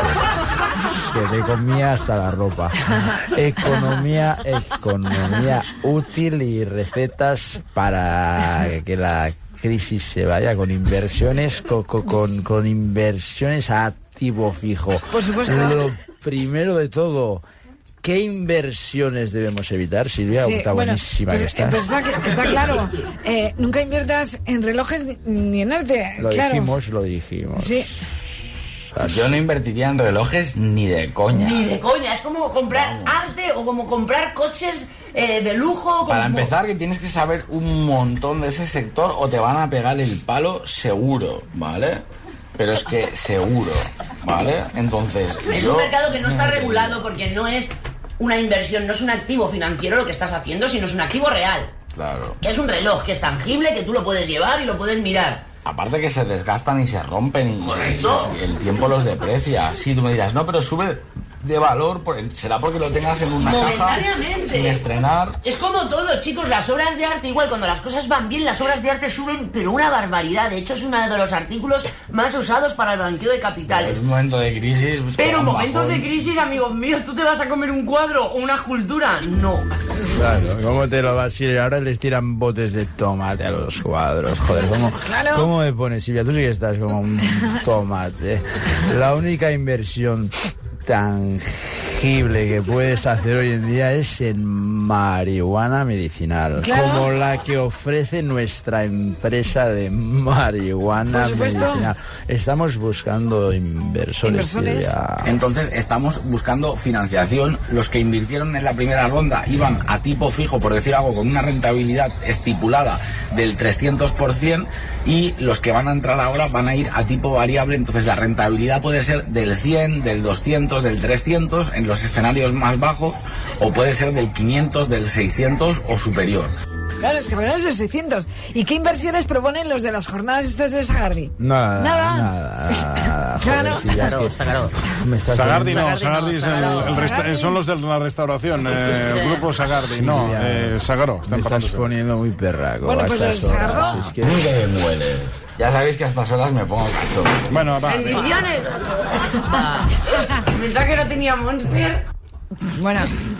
que, es que te comía hasta la ropa. Economía, economía útil y recetas para que la crisis se vaya con inversiones, con, con, con inversiones a tipo fijo. Por supuesto. Lo primero de todo, ¿qué inversiones debemos evitar, Silvia? Sí, Está bueno, buenísima pues, que estás. pues está, cl- está claro. Eh, nunca inviertas en relojes ni, ni en arte. Lo claro. dijimos, lo dijimos. Sí. Yo no invertiría en relojes ni de coña. Ni de coña, es como comprar arte o como comprar coches eh, de lujo. Como... Para empezar, que tienes que saber un montón de ese sector o te van a pegar el palo seguro, ¿vale? Pero es que seguro, ¿vale? Entonces, Es yo... un mercado que no está regulado porque no es una inversión, no es un activo financiero lo que estás haciendo, sino es un activo real. Claro. Que es un reloj que es tangible, que tú lo puedes llevar y lo puedes mirar. Aparte que se desgastan y se rompen y, Correcto. y el tiempo los deprecia. Sí, tú me dirás, no, pero sube de valor, por- será porque lo tengas en una caja Momentáneamente. sin estrenar. Es como todo, chicos, las obras de arte, igual cuando las cosas van bien, las obras de arte suben, pero una barbaridad. De hecho, es uno de los artículos más usados para el blanqueo de capitales. Es un momento de crisis. pues, Pero en con un momentos de bajón. crisis, amigos míos, ¿tú te vas a comer un cuadro o una escultura? No. Claro, ¿cómo te lo vas a ir? Ahora les tiran botes de tomate a los cuadros. Joder, ¿cómo, Claro. ¿cómo me pones, Silvia? Tú sí que estás como un tomate. La única inversión tangible que puedes hacer hoy en día es en marihuana medicinal, Claro. como la que ofrece nuestra empresa de marihuana Por supuesto. medicinal. Estamos buscando inversores. Silvia. Entonces estamos buscando financiación. Los que invirtieron en la primera ronda iban a tipo fijo, por decir algo, con una rentabilidad estipulada del trescientos por ciento, y los que van a entrar ahora van a ir a tipo variable. Entonces la rentabilidad puede ser del cien, del doscientos, del trescientos en los escenarios más bajos, o puede ser del quinientos, del seiscientos o superior. Claro, es que hablamos de seiscientos. ¿Y qué inversiones proponen los de las jornadas estas de Sagardi? Nada, Nada. nada, nada. Claro. Silvia, es que Sagaró. me estás Sagardi no, poniendo- Sagardi es el- Sagaró. el resta- Sagardi. son los de la restauración, eh, el Sí. grupo Sagardi, no, Silvia, eh, Sagaró. Me están estás parlant de- poniendo muy perraco. Bueno, a pues estas el horas. Sagardo. Es que... Muy que me mueres. Ya sabéis que a estas horas me pongo cachondo. Bueno, va. ¿En millones? Pensaba que no tenía Monster. Bueno.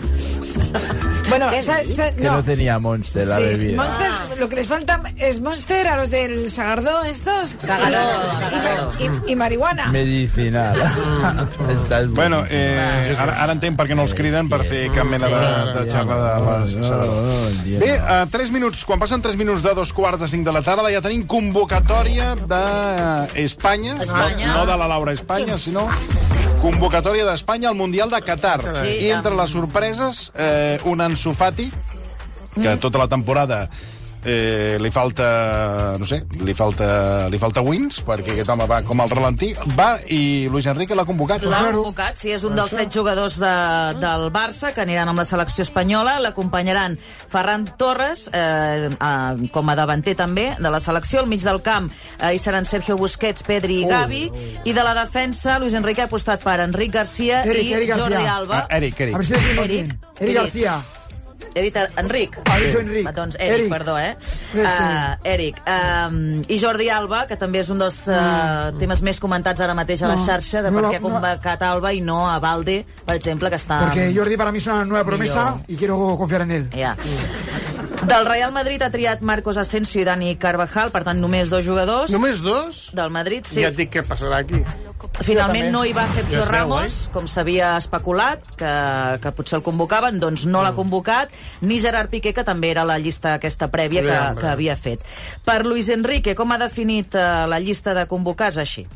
Bueno, esa, esa- Que no tenía Monster la Sí, bebida. Monster, lo que les falta es Monster a los del Sagardó estos. Sagaró, Y- Sagaró. Y, y marihuana. Medicinal. Estàs Bueno, boníssim. eh, ara, ara entenc per què no els criden per fer cap mena de, de xerrada a les Sagaró. Bé, a tres minuts, quan passen tres minuts de dos quarts de cinc de la tarda, ja tenim convocatòria d'Espanya, Espanya. no, no de la Laura Espanya, sinó convocatòria d'Espanya al Mundial de Qatar. Sí, I entre amb- les sorpreses, eh, un Ansu Fati, que tota la temporada eh, li falta, no sé, li falta, li falta wins, perquè aquest home va com al ralentí, va i Luis Enrique l'ha convocat. L'ha convocat, sí, és un dels set jugadors de, del Barça que aniran amb la selecció espanyola. L'acompanyaran Ferran Torres, eh, eh, com a davanter també, de la selecció. Al mig del camp eh, hi seran Sergio Busquets, Pedri i Gavi. I de la defensa, Luis Enrique ha apostat per Enric Garcia Eric, i Eric Garcia. Jordi Alba. Ah, Eric, Eric. A ver si lo decimos Eric. bien. Eric García. He dit Enric. Ha dit Enric. Doncs Eric, Eric. perdó, eh? Eres tu. Uh, Eric. Uh, I Jordi Alba, que també és un dels uh, temes més comentats ara mateix a la No, xarxa, de no, per no, què ha convocat Alba i no a Valde, per exemple, que està... Porque Jordi para mí es una nueva promesa millor. y quiero confiar en él. Ja. Del Real Madrid ha triat Marcos Asensio i Dani Carvajal, per tant, només dos jugadors. Només dos? Del Madrid, sí. Ja et dic què passarà aquí. Finalment no hi va Sergio Ja es veu, Ramos, com s'havia especulat, que, que potser el convocaven, doncs no l'ha convocat, ni Gerard Piqué, que també era la llista aquesta prèvia que, Ja, que havia fet. Per Luis Enrique, com ha definit uh, la llista de convocats? Així.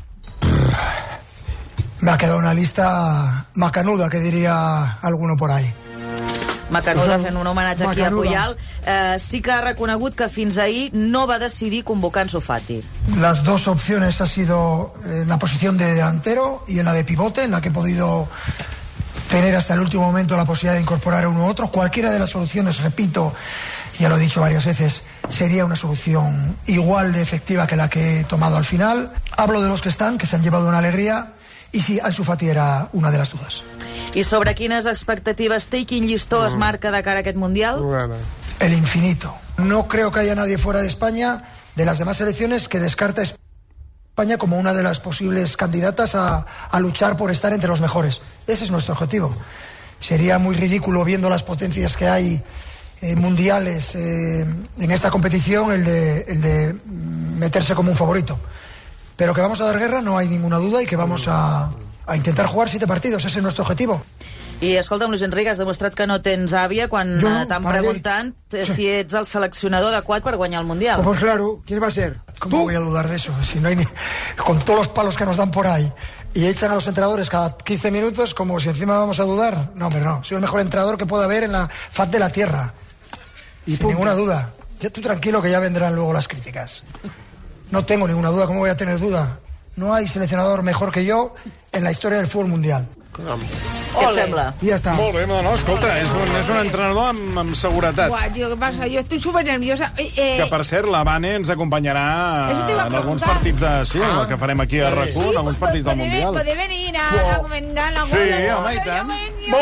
Me ha quedado una lista macanuda, que diría alguno por ahí. Macanuda fent un homenatge aquí a Macanuda. Puyal. Eh, sí que ha reconegut que fins ahir no va decidir convocar Ansu Fati. Las dos opciones ha sido en la posición de delantero y en la de pivote, en la que he podido tener hasta el último momento la posibilidad de incorporar a uno u otro. Cualquiera de las soluciones, repito, ya lo he dicho varias veces, sería una solución igual de efectiva que la que he tomado al final. Hablo de los que están, que se han llevado una alegría, y sí, Ansu Fati era una de las dudas. I sobre quines expectatives té i quin llistó es marca de cara a aquest Mundial? El infinito. No creo que haya nadie fuera de España, de las demás selecciones, que descarta a España como una de las posibles candidatas a, a luchar por estar entre los mejores. Ese es nuestro objetivo. Sería muy ridículo, viendo las potencias que hay eh, mundiales eh, en esta competición, el de, el de meterse como un favorito. Pero que vamos a dar guerra, no hay ninguna duda, y que vamos a, a intentar jugar siete partidos. Ese es nuestro objetivo. I escolta'm, Luis Enrique, has demostrat que no tens àvia quan Jo, eh, t'han para preguntant eh, si ets el seleccionador adequat per guanyar el Mundial. Pues claro, ¿quién va a ser? ¿Cómo voy a dudar de eso? Si no hay ni... Con todos los palos que nos dan por ahí y echan a los entrenadores cada quince minutos, como si encima vamos a dudar. No, hombre, no. Soy el mejor entrenador que pueda haber en la faz de la tierra. Y sin ninguna duda. Ya tú tranquilo, que ya vendrán luego las críticas. No tengo ninguna duda. ¿Cómo voy a tener duda? No hay seleccionador mejor que yo en la historia del fútbol mundial. Què et sembla? I ja està. Molt bé, no, no, escolta, és un, és un entrenador amb, amb seguretat. Buah, tío, ¿qué pasa? Yo estoy súper nerviosa. Eh, eh, Que, per cert, la Vane ens acompanyarà Eso te iba a en alguns preguntar. partits de... Sí, ah. que farem aquí a RAC u, en alguns partits del ¿Puede, Mundial. puede venir a, a comentar la Sí, home, i tant.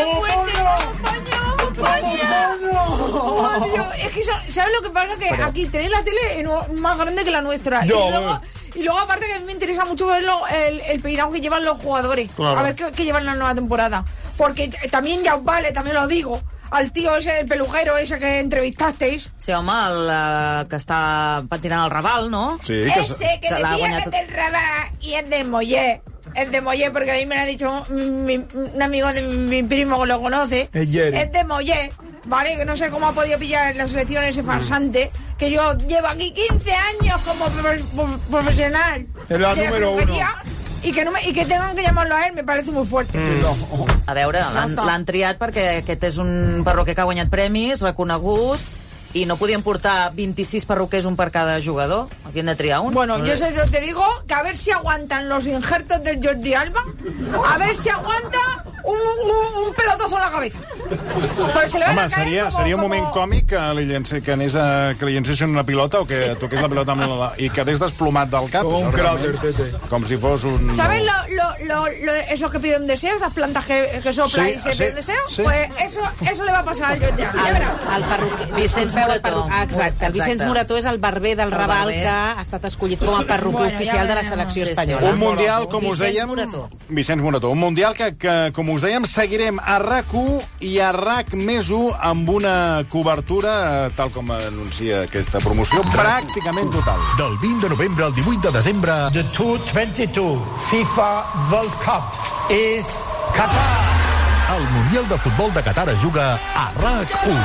¡Oh, Dios! Es que, sa- ¿sabes lo que pasa? Que aquí tenéis la tele eno- más grande que la nuestra. Y Yo, luego, y luego, aparte, que a mí me interesa mucho ver lo- el, el peinado que llevan los jugadores. Claro. A ver qué, qué llevan en la nueva temporada. Porque t- también ya os vale, también lo digo, al tío ese, el pelujero ese que entrevistasteis. Sí, home, el eh, que està patinant el Raval, no? Sí, Ese que l'ha decía que guanyat es del Rabat y es del Mollé. El de Mollé, porque a mí me lo ha dicho mi- un amigo de mi primo que lo conoce. Es Jerry. Es de Mollé, ¿vale? Que no sé cómo ha podido pillar en la selección ese farsante. Que yo llevo aquí quince años como profe- prof- profesional. Es la de número uno. peluquería, Y que, no me, y que tengan que llamarlo a él me parece muy fuerte. A veure, l'han l'han triat perquè aquest és un perruquer que ha guanyat premis, reconegut, i no podien portar vint-i-sis perruquers, un per cada jugador. Havien de triar un. Bueno, yo sé, yo te digo que a ver si aguantan los injertos del Jordi Alba, a ver si aguanta un, un, un pelotazo en la cabeza. Porque se le van Home, a caer seria, como, seria un como... moment còmic que li, llenci, que, anés a, que li llencessin una pilota o que sí. toqués la pilota amb la, i quedés desplomat del cap. Com un cràter, Tete. Com si fos un... ¿Sabes lo, lo, lo, lo, eso que piden deseos, esas plantas que, que soplan Sí, y se sí, piden deseos? sí. Pues eso, eso le va a pasar al Jordi Alba. Ya verás. El perruquer... Vicenç Veu el Morató. perru- Ah, exacte, el Vicenç Exacte. Morató és el barber del El Raval barber. que ha estat escollit com a perruquer Bueno, ja oficial de la veremos. selecció Sí, sí. espanyola. Un mundial, com us Vicenç dèiem... Morató. Vicenç Morató. Un mundial que, que, com us dèiem, seguirem a RAC u i a RAC més u amb una cobertura, eh, tal com anuncia aquesta promoció, pràcticament total. Del vint de novembre al divuit de desembre... The two twenty-two FIFA World Cup is Qatar. El Mundial de Futbol de Qatar es juga a RAC u.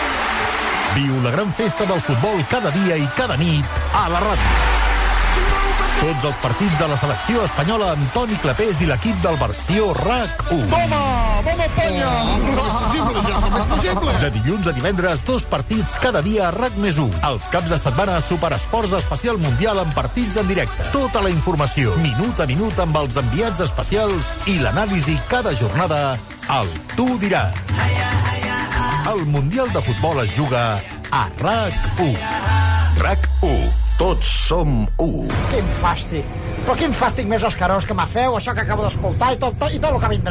Viu la gran festa del futbol cada dia i cada nit a la ràdio. Tots els partits de la selecció espanyola amb Toni Clapés i l'equip del versió RAC u. Toma! Vamos, Espanya! No és possible, això, no és possible. De dilluns a divendres, dos partits cada dia a RAC més u. Els caps de setmana, Superesports Especial Mundial amb partits en directe. Tota la informació, minut a minut amb els enviats especials i l'anàlisi cada jornada al Tu diràs. El Mundial de Futbol es juga a RAC u. RAC u. Tots som u. Quin fàstic. Però quin fàstic més escarós que me feu, això que acabo d'escoltar i tot, tot, i tot el que vindrà.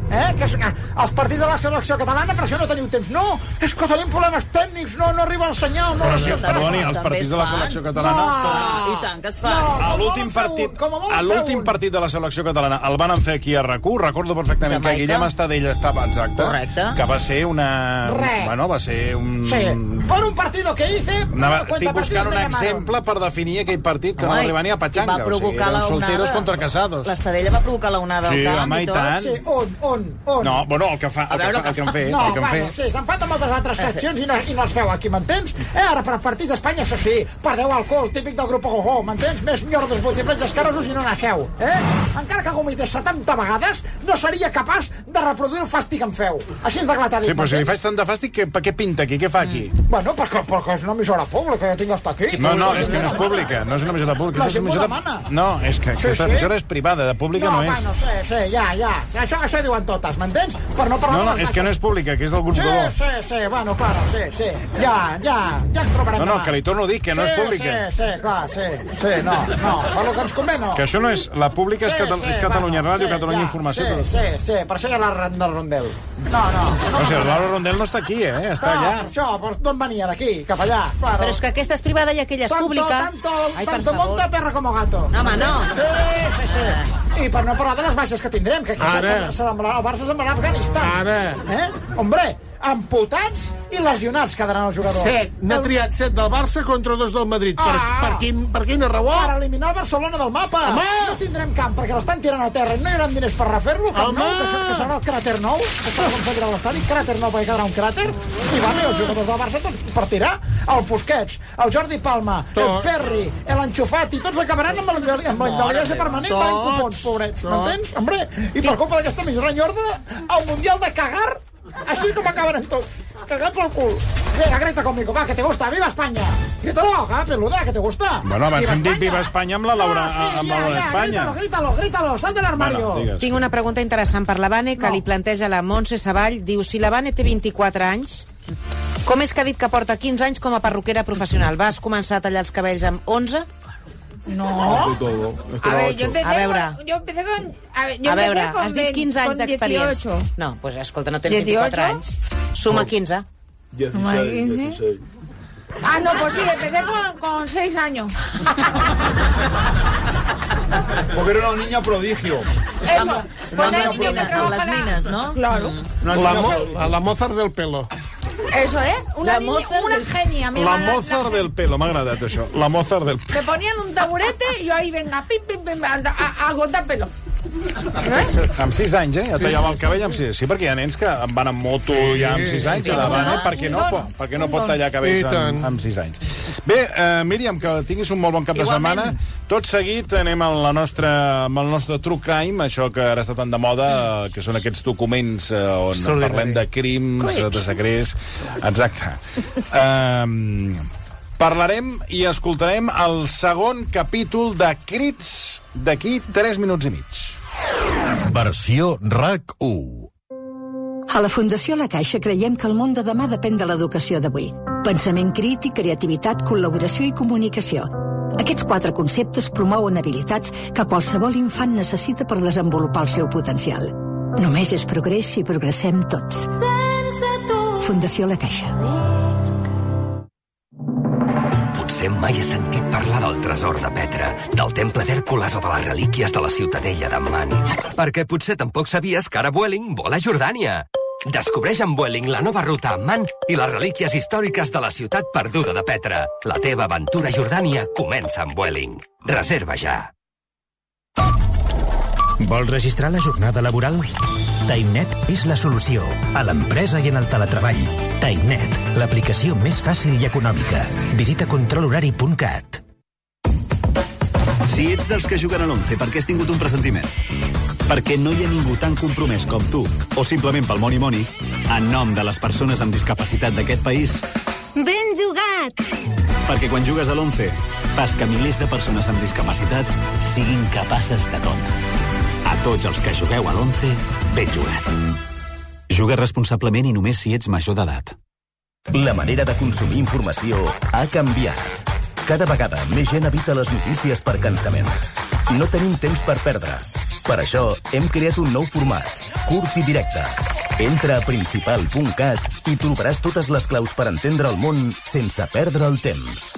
eh? Que els partits de la selecció catalana, per això no teniu temps. No, és que tenim problemes tècnics, no, no arriba el senyal. No, però sí, perdoni, els partits de la selecció catalana... No, i tant que es fan. A l'últim partit, a l'últim partit de la selecció catalana el van fer aquí a RAC u, recordo perfectament que Guillem Estadella estava exacte, que va ser una... Bueno, va ser un... Sí, por un partido que hice... Estic buscant un exemple per definir aquell partit que no va arribar ni a Pachanga. Va provocar la onada. Solteros contra casados. L'Estadella va provocar la onada al camp i tot. Sí, on, on, on? No, bueno, el que fa, el que, fa, el que han fet. No, el que han bueno, fet. sí, s'han fet moltes altres seccions i no, i no els feu aquí, m'entens? Eh, ara, per partit d'Espanya, això sí, perdeu alcohol, típic del grup Gogó, m'entens? Més nyordos múltiples escarosos i no naixeu, eh? Encara que vomités setanta vegades, no seria capaç de reproduir el fàstic que em feu. Així és de glatadit, sí, però si li faig tant de fàstic, què, què pinta aquí? Què fa aquí? Bueno, perquè, perquè és una emissora pública, jo tinc d'estar aquí. No, no, és que no és pública, no és una emissora pública. La gent m'ho demana. No, és que aquesta emissora és privada, de pública no és. No, bueno, sí, sí, ja, ja. Això, això diuen totes, m'entens? Per no parlar no, no, de les és que no és pública, que és del grup Sí, Godó. sí, sí, bueno, claro, sí, sí. Ja, ja, ja ens trobarem No, no, demà. que li torno a dir que no és pública. Sí, sí, clar, sí, sí, no, no, per lo que ens convé, no. Que això no és... La pública és, Sí, Catal sí, és Catalunya bueno, Ràdio, sí, Catalunya ja, Informació. Sí, Tot. sí, sí, per això hi ha la Randa Rondel. No, no. No, o sigui, el Laura Rondel no està aquí, eh? Està No, allà. per això, doncs d'on venia? D'aquí, cap allà. Claro. Però és que aquesta és privada i aquella és Tanto, pública. tanto, Ai, per tanto favor. monta perra como gato. No, home, no. Sí, sí, sí. I per no parlar de les baixes que tindrem, que aquí Ara. se- se- el Barça se'n va a Afganistan. Ara. Eh? Hombre, amputats i lesionats quedaran els jugadors. Set. N'ha triat set del Barça contra dos del Madrid. Per, Ah. per, quin, per quina raó? Per eliminar el Barcelona del mapa. Home! No tindrem camp perquè l'estan tirant a terra i no hi haurà diners per refer-lo. Camp Home! nou, que, que serà el cràter nou. Que serà com s'ha l'estadi. Cràter nou perquè quedarà un cràter. I van, i els jugadors del Barça tots per tirar. El Busquets, el Jordi Palma, Tot. el Perri, l'Enxufati, tots acabaran amb la amb la invalidesa permanent per Tots. cupons, pobrets. Tot. M'entens? Hombre, i per culpa d'aquesta misera nyorda, el Mundial de cagar, així com acabaran tots. Cagats al cul. Venga, grita conmigo, va, que te gusta. ¡Viva España! Grítalo, ah, peluda, que te gusta. Bueno, abans hem dit Viva Espanya amb la Laura, Ah, sí, amb ja, la Laura ja, Espanya. grítalo, grítalo, grítalo, sal de l'armario. Bueno, digues. Tinc una pregunta interessant per la Vane, que No. li planteja la Montse Savall. Diu, si la Vane té vint-i-quatre anys, com és que ha dit que porta quinze anys com a perruquera professional? Vas començar a tallar els cabells amb onze? No. A ver, yo empecé A veure. con... Yo empecé con... A ver, yo A empecé veure, con has dit veinte, quinze anys con d'experiència. dieciocho. No, doncs pues, escolta, no tens dieciocho? vint-i-quatre anys. Suma quinze. dieciséis, dieciséis. Ah, no, pues sí, empecé con, con seis años. Porque era una niña prodigio. Eso. Pues Amb hay les niños que mines, amb trabajan les a- mines, no? Claro. Una La, niña- mo, la Mozart del pelo. Eso, ¿eh? Una La niña, Mozart una del- genia. Mi La hermana- Mozart del pelo, m'ha agradat això. La Mozart del pelo. Me ponían un taburete y yo ahí venga, pim, pim, pim, a, a, a agotar pelo. Amb sis anys, eh? Ja tallava el cabell amb sis. Sí, perquè hi ha nens que van amb moto ja amb sis anys, sí, a davant, sí. eh? Per què no, Un po- don, per què no un pot don. tallar cabells I tant. amb, amb sis anys? Bé, uh, Míriam, que tinguis un molt bon cap de Igualment. setmana. Tot seguit anem a la nostra, amb el nostre True Crime, això que ara està tan de moda, mm. que són aquests documents uh, on Extraordinari. parlem de crims, Crims. de secrets... Exacte. Um, parlarem i escoltarem el segon capítol de Crits d'aquí tres minuts i mig. Versió RAC u. A la Fundació La Caixa creiem que el món de demà depèn de l'educació d'avui. Pensament crític, creativitat, col·laboració i comunicació. Aquests quatre conceptes promouen habilitats que qualsevol infant necessita per desenvolupar el seu potencial. Només és progrés si progressem tots. Fundació La Caixa. Potser mai he sentit parlar del tresor de Petra, del temple d'Hèrcules o de les relíquies de la ciutadella de Mani. Perquè potser tampoc sabies que ara Vueling vol a Jordània. Descobreix amb Vueling la nova ruta a Amman i les relíquies històriques de la ciutat perduda de Petra. La teva aventura a Jordània comença amb Vueling. Reserva ja. Vols registrar la jornada laboral? TimeNet és la solució a l'empresa i en el teletreball. TimeNet, l'aplicació més fàcil i econòmica. Visita control horari punt cat. Si ets dels que juguen a l'once perquè has tingut un pressentiment, perquè no hi ha ningú tan compromès com tu, o simplement pel Money Money, en nom de les persones amb discapacitat d'aquest país, Ben jugat! perquè quan jugues a l'once fas que milers de persones amb discapacitat siguin capaces de tot. A tots els que jugueu a l'once, ben jugat. Juga responsablement i només si ets major d'edat. La manera de consumir informació ha canviat. Cada vegada més gent evita les notícies per cansament. No tenim temps per perdre. Per això hem creat un nou format, curt i directe. Entra a principal punt cat i trobaràs totes les claus per entendre el món sense perdre el temps.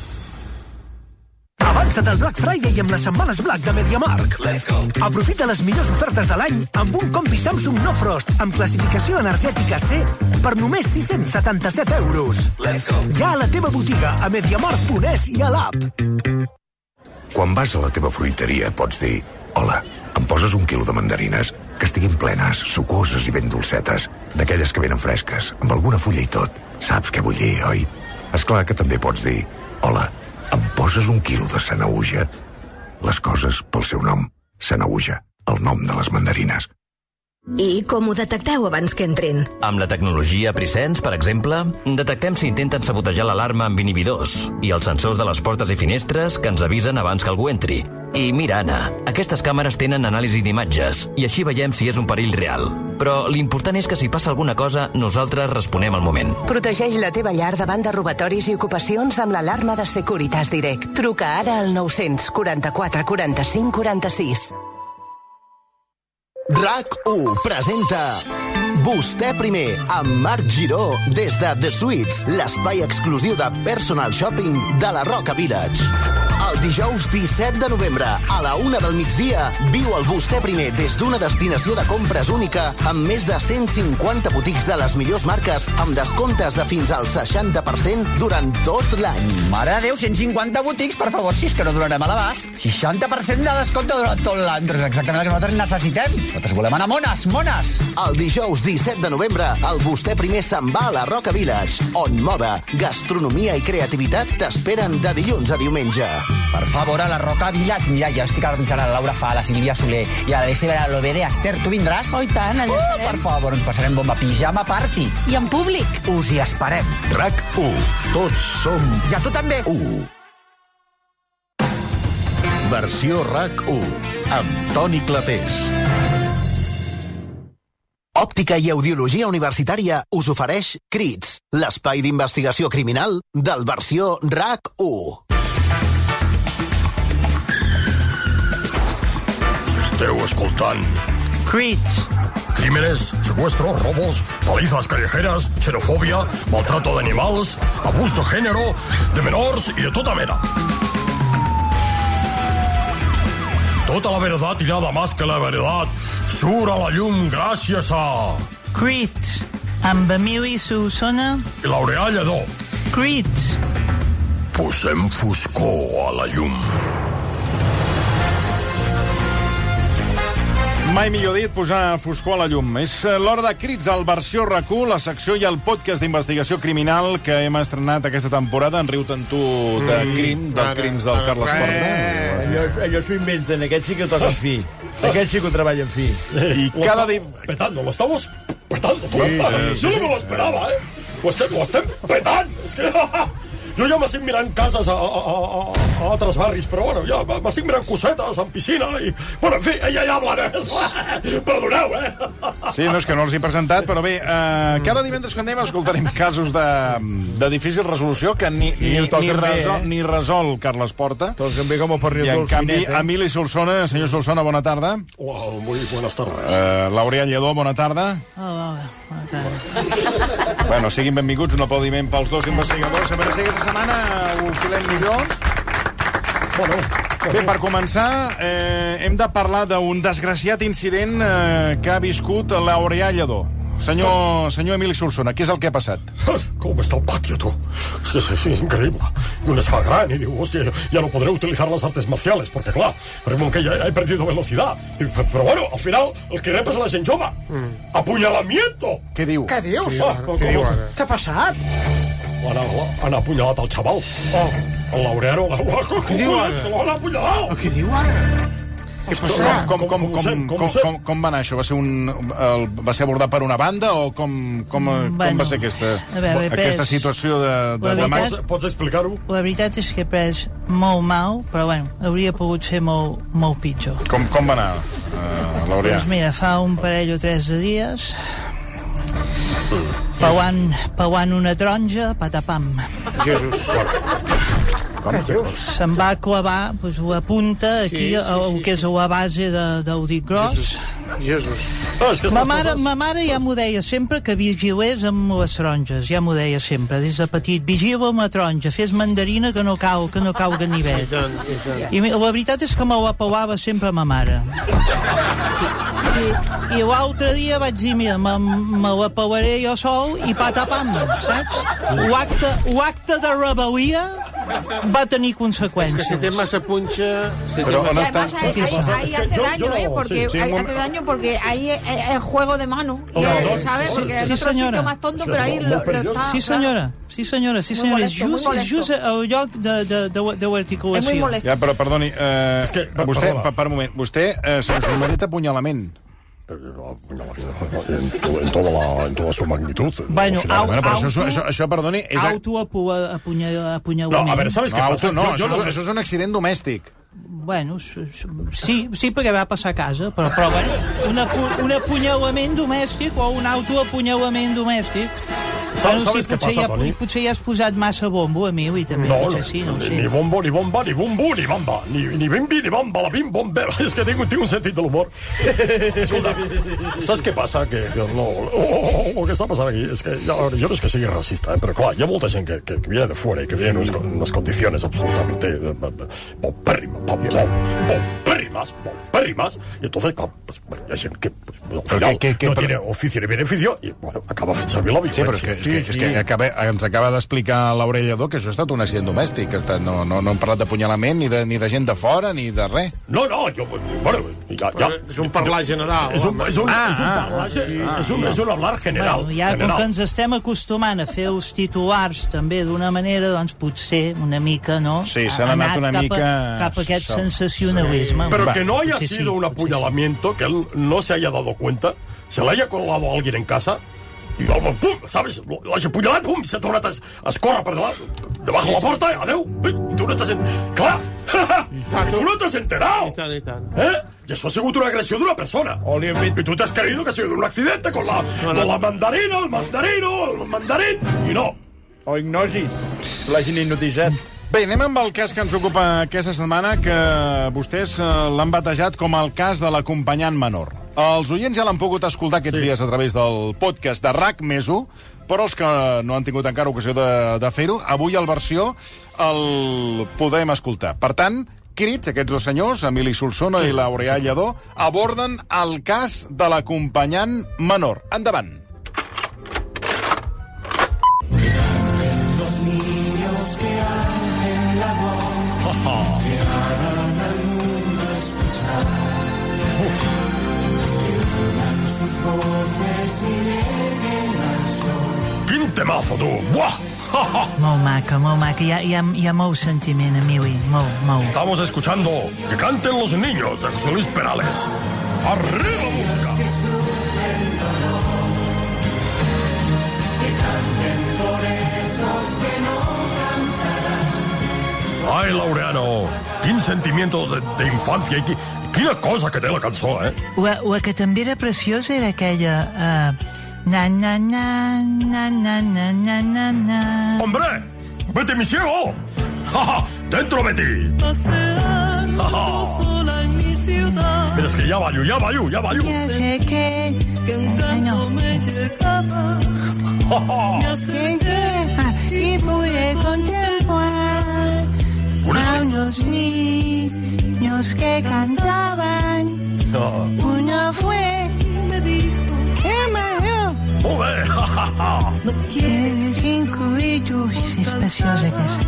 Avança't al Black Friday amb les setmanes Black de MediaMarkt. Aprofita les millors ofertes de l'any amb un combi Samsung No Frost amb classificació energètica C per només sis-cents setanta-set euros. Ja a la teva botiga, a MediaMarkt punt es i a l'app. Quan vas a la teva fruiteria pots dir: hola, em poses un quilo de mandarines que estiguin plenes, sucoses i ben dolcetes, d'aquelles que venen fresques, amb alguna fulla i tot. Saps què vull dir, oi? Esclar que també pots dir: hola, em poses un quilo de Sanaüja? Les coses pel seu nom. Sanaüja, el nom de les mandarines. I com ho detecteu abans que entrin? Amb la tecnologia Presence, per exemple, detectem si intenten sabotejar l'alarma amb inhibidors i els sensors de les portes i finestres que ens avisen abans que algú entri. I mira, Anna, aquestes càmeres tenen anàlisi d'imatges i així veiem si és un perill real. Però l'important és que si passa alguna cosa, nosaltres responem al moment. Protegeix la teva llar davant de robatoris i ocupacions amb l'alarma de Securitas Direct. Truca ara al nou quaranta-quatre quaranta-cinc quaranta-sis. RAC u presenta Vostè primer, amb Marc Giró, des de The Suites, l'espai exclusiu de personal shopping de la Roca Village. El dijous disset de novembre, a la una del migdia, viu el Vostè primer des d'una destinació de compres única amb més de cent cinquanta botics de les millors marques amb descomptes de fins al seixanta per cent durant tot l'any. Mare de Déu, cent cinquanta botics, per favor, si és que no donarem a l'abast. seixanta per cent de descompte durant tot l'any. És exactament el que nosaltres necessitem. Nosaltres volem anar mones, mones. El dijous disset de novembre, el Vostè primer se'n va a la Roca Village, on moda, gastronomia i creativitat t'esperen de dilluns a diumenge. Per favor, a la Roca Village. Mira, ja estic avisant a la Laura Fa, a la Sílvia Soler i a la Desi L'Obede. Esther, tu vindràs? Oh, i tant, allà estarem. Uh, per favor, ens passarem bomba, pijama party. I en públic. Us hi esperem. RAC u. Tots som... I a tu també. U. Versió RAC u, amb Toni Clapés. Òptica i Audiologia Universitària us ofereix Crits, l'espai d'investigació criminal del versió RAC u. Esteu escoltant Crits. Crímenes, secuestros, robos, palizas callejeras, xenofobia, maltrato de animals, abús de género, de menors i de tota mena. Tota la verdad y nada más que la verdad surt a la llum gràcies a... Crits, amb Emili Solsona. I Laureà Lledó. Crits. Posem foscor a la llum. Mai millor dit, posar foscor a la llum. És l'hora de Crits, al versió RAC u, la secció i el podcast d'investigació criminal que hem estrenat aquesta temporada en Riu-te'n tu de crim, dels crims del Carles Porta. Allò, allò s'ho inventen, aquest sí que ho toca en fi. Aquest sí que ho treballa en fi. I cada dia... Petando, lo estamos petando. Sí, sí, Yo no me lo esperaba, ¿eh? Lo estem, lo estem petant. És que... Jo ja m'estic mirant cases a, a, a, a altres barris, però bueno, ja m'estic mirant cosetes amb piscina i... Bueno, en fi, ja, ja hablaré. Perdoneu, eh? Sí, no, és que no els he presentat, però bé, eh, cada divendres que anem escoltarem casos de, de difícil resolució que ni, ni, ni, ni, resol, eh? ni resol Carles Porta. Toquen bé com a per I en canvi, finet, eh? Emili Solsona, senyor Solsona, bona tarda. Hola, muy buenas tardes. Uh, Laureà Lledó, bona tarda. Hola, bona tarda. Bueno, siguin benvinguts, un aplaudiment pels dos investigadors. A veure si aquesta setmana ho filem millor. Bueno, bé, per començar, eh, hem de parlar d'un desgraciat incident eh, que ha viscut Laureà Lledó. Senyor, senyor Emili Solsona, què és el que ha passat? Com està el pàquio, tu? Sí, sí, sí, increïble. I un es fa gran i diu, hòstia, ja no podré utilizar las artes marciales, porque clar, arriba que ja he perdido velocidad. I, però bueno, al final, el que rep és la gent jove. Mm. Apunyalamiento! Què diu? Què dius? Sí, ah, què diu ara? Què ha passat? Han, han apunyalat el xaval. Oh, el Laurero. Què diu ara? Que l'han apunyalat. Què diu ara? Què passa? Com, com, com, com, com, com, com va anar això? Va ser, un, el, va ser abordat per una banda o com, com, bueno, com va ser aquesta, veure, aquesta situació de, de, de pots, pots explicar-ho? La veritat és que he pres molt mal, però bueno, hauria pogut ser molt, molt pitjor. Com, com va anar, uh, Laureà? Doncs mira, fa un parell o tres de dies, peuant, peuant una taronja, patapam. Jesús. Com? Se'n va clavar pues, la punta aquí, Sí, sí, el sí, que és a la base de, del dit gros. Jesús. Ah, és que Ma aquestes mare, coses- ma mare ja m'ho deia sempre que vigilés amb les taronges, ja m'ho deia sempre, des de petit. Vigila amb la taronja, fes mandarina que no cau, que no cau ganivet. I tant, i tant. I mi- la veritat és que me la pelava sempre ma mare. I, i l'altre dia vaig dir, mira, me, me la pelaré jo sol i patapam, saps? L'acte l'acte de rebel·lia va tenir Es que conseqüències. si té massa punxa... Si Però té on massa... està? Además, ahí, Sí, ahí- sí. ahí Es que hace yo- daño, yo ¿eh? no, Porque sí, sí, ahí un- hace daño porque ahí es, es- es juego de mano. Y No, es, no, ¿sabes? sí, Porque en sí, otro senyora. sitio más tonto, Sí, pero ahí molt lo, lo perillós. está... Sí, senyora. Sí, senyora. Sí, Muy senyora. molesto, és muy just, és molesto. just el lloc de, de, de, de l'articulació. Es muy molesto. Ja, però perdoni, eh, És que, vostè, perdona. per, per un moment, vostè eh, se somet a apunyalament. En toda, la, en toda su magnitud. Bueno, Al final- au, Bueno, però auto, això, això, això, perdoni, és... a- autoapunyalament. No, a ver, ¿sabes qué No, pasa? auto no, Yo- yo això, no és- sé. això és un accident domèstic. Bueno, s- s- sí, sí, perquè va passar a casa, però, però bueno, un, apu, un apunyalament domèstic o un autoapunyalament domèstic. Saps- Bueno, sabes sí, què potser, passa, ja, Toni? potser ja has posat massa bombo a mi, i també, No, potser no, sí, no ho ni, sé. ni bombo, ni bomba, ni bumbu, ni bamba. Ni, ni bimbi, ni bamba, la bim, bom, bem. És que tinc, tinc un sentit de l'humor. Escolta, saps què passa? Que, que no, oh, oh, el que està passant aquí és que ja, jo no és que sigui racista, eh, però clar, hi ha molta gent que, que, que viene de fuera y que viene en unes, en unes condiciones absolutamente eh, paupérrimas, pau- pau- paupérrimas, paupérrimas, y entonces, claro, pues, bueno, hay gente que pues, al Però final què- què- què- no però- tiene oficio ni beneficio y, bueno, acaba fent servir la Sí, però és violència. que, és que, és que acaba, ens acaba d'explicar l'orellador que això ha estat un accident domèstic, que ha estat, no, no, no hem parlat d'apunyalament, ni, de, ni de gent de fora, ni de res. No, no, jo, bueno, ja, ja. És un parlar general. És un, és un, Ah, és un, ah, parlar, sí, és un, és un hablar general. Bueno, ja com general. que ens estem acostumant a fer els titulars també d'una manera, doncs potser una mica, no? Sí, s'han Ha anat una cap mica- A, cap a aquest Sí. sensacionalisme. Pero Va, que no haya potser sí, sido un potser sí. apuñalamiento, que él no se haya dado cuenta, se le haya colado a alguien en casa y pum, ¿sabes? Lo hagi apunyalat, pum, se ha tornat a, a escórrer per davant, debajo de la porta, adeu, i tu no t'has... En... Clar! I tu no t'has enterado! I tant, i tant. ¿Eh? Y eso ha sido una agresión de una persona. Y tú te has creído que ha sido un accidente con la, No, no. con la mandarina, el mandarino, el mandarín, y no. O ignosis. L'hagin hipnotitzat. Bé, anem amb el cas que ens ocupa aquesta setmana, que vostès eh, l'han batejat com el cas de l'acompanyant menor. Els oients ja l'han pogut escoltar aquests sí. dies a través del podcast de RAC més u, però els que no han tingut encara ocasió de, de fer-ho, avui el versió el podem escoltar. Per tant, crits, aquests dos senyors, Emili Solsona sí, i Laureà sí. Lledó, aborden el cas de l'acompanyant menor. Endavant. Los niños que hacen la voz, que hagan al mundo escuchar, que unan sus voces y lleguen al sol. Quin temazo, tu! Buah! Molt maca, molt maca. Hi ha, hi ha, hi ha molt sentiment, Emili. Molt, molt. Estamos escuchando Que canten los niños, de José Luis Perales. ¡Arriba, música! Que canten por esos que no cantarán. Ai, Laureano, quin sentimiento de, de infancia i qui, quina cosa que té la cançó, eh? La, la que també era preciosa era aquella... Uh, na, na, na, na, na, na, na, na, na. ¡Hombre! ¡Betty, mi ciego! ¡Ja, ja! ¡Dentro, Betty! Paseando sola en mi ciudad. Mira, es que ya ballo, ya ballo, ya ballo. Ya sé que... Que un canto me llegaba. Me acerqué y pude contemplar a unos niños que cantaban. Uno fue... me dijo... ¡Qué mayor! Molt bé! Ja, ja, ja. No quieres Cinco i tu... És preciosa aquesta.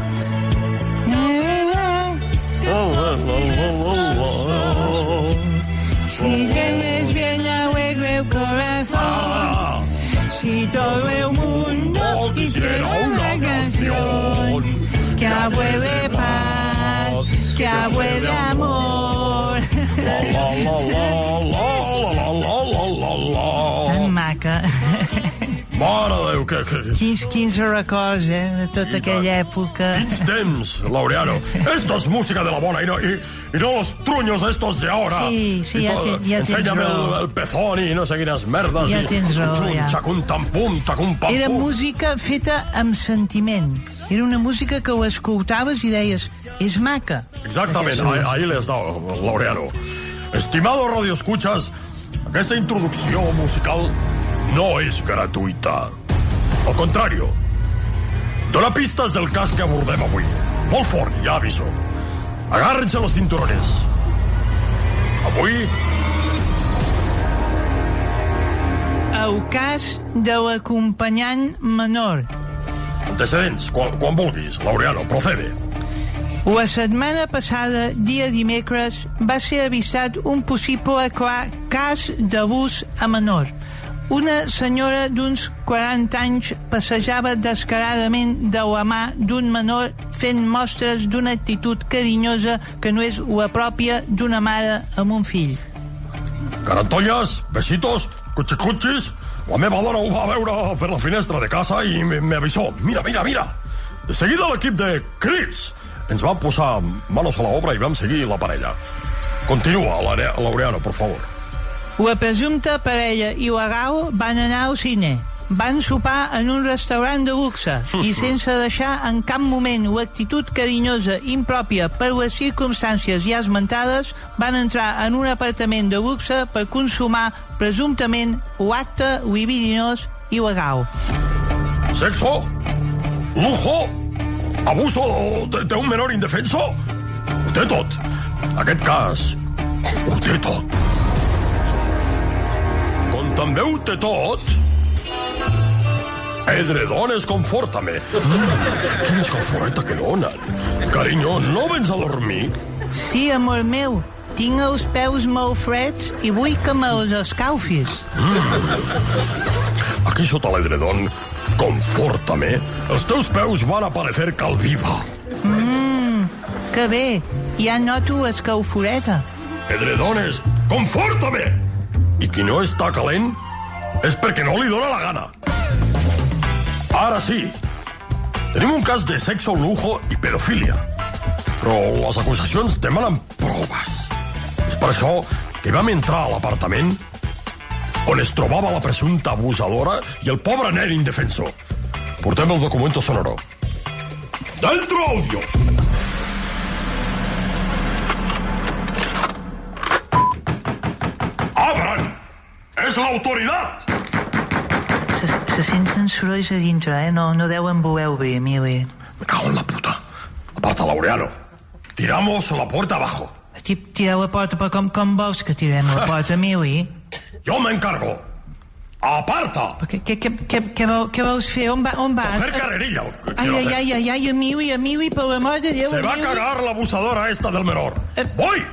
Si tienes bien alegre el corazón, si todo el mundo quisiera una canción que hable de paz, que hable de amor. Tan maca. Mare de Déu, que... que... Quins, quins records, eh, de tota aquella època. Quins temps, Laureano. Esto es música de la bona y no, y, y no los truños estos de ahora. Sí, sí, Y ja, todo, te, ja tens enséñame raó. el, el pezón i no sé quines merdes. Ja i, tens raó, xun, ja. Xacun, tam, pum, tacun, pam, Era pum. música feta amb sentiment. Era una música que ho escoltaves i deies, és maca. Exactament, ahí, ahí les dado, Laureano. Estimado Radio Escuchas, aquesta introducció musical no és gratuïta. Al contrario, dona pistes del cas que abordem avui. Molt fort, ja aviso. Agárrense los cinturones. Avui... El cas de l'acompanyant menor. Antecedents, quan, quan vulguis. Laureano, procede. La setmana passada, dia dimecres, va ser avisat un possible clar cas d'abús a menor. Una senyora d'uns quaranta anys passejava descaradament de la mà d'un menor fent mostres d'una actitud carinyosa que no és la pròpia d'una mare amb un fill. Carantolles, besitos, cuchicuchis. La meva dona ho va veure per la finestra de casa i m'avisó. Mira, mira, mira. De seguida l'equip de Crits ens van posar manos a l'obra i vam seguir la parella. Continua, Laureano, por favor. La presumpta parella i la Gal van anar al cine. Van sopar en un restaurant de luxe i sense deixar en cap moment l'actitud carinyosa impròpia per les circumstàncies ja esmentades, van entrar en un apartament de luxe per consumar presumptament l'acte libidinós il·legal. Sexo? Lujo? Abuso de, de un menor indefenso? Ho té tot. Aquest cas ho té tot. Com també ho té tot... Edredones, confórtame. Mm, quina escalforeta que donen. Carinyo, no vens a dormir? Sí, amor meu. Tinc els peus molt freds i vull que me'ls escalfis. Mm. Aquí sota l'edredon, confórtame, els teus peus van aparecer calviva. Mmm, que bé. Ja noto escalforeta. Edredones, confórtame! I qui no està calent és perquè no li dóna la gana. Ara sí, tenim un cas de sexo, lujo i pedofilia. Però les acusacions demanen proves. És per això que vam entrar a l'apartament on es trobava la presumpta abusadora i el pobre nen indefenso. Portem el documento sonoro. Dentro audio! Abran! És l'autoritat! Se, se senten sorolls a dintre, eh? No, no deuen voler obrir, Emili. Me cago en la puta. Aparta, Laureano. Tiramos la puerta abajo. Tirar la porta, però com, com vols que tirem la porta, Emili? Jo m'encargo. Aparta! Què, què, què, què, què, vol, què vols fer? On, va, on vas? Coger carrerilla. Ai, ai, ai, ai, ai, Emili, Emili, per la mort de Déu, Se va a cagar l'abusadora esta del menor. Eh. Voy!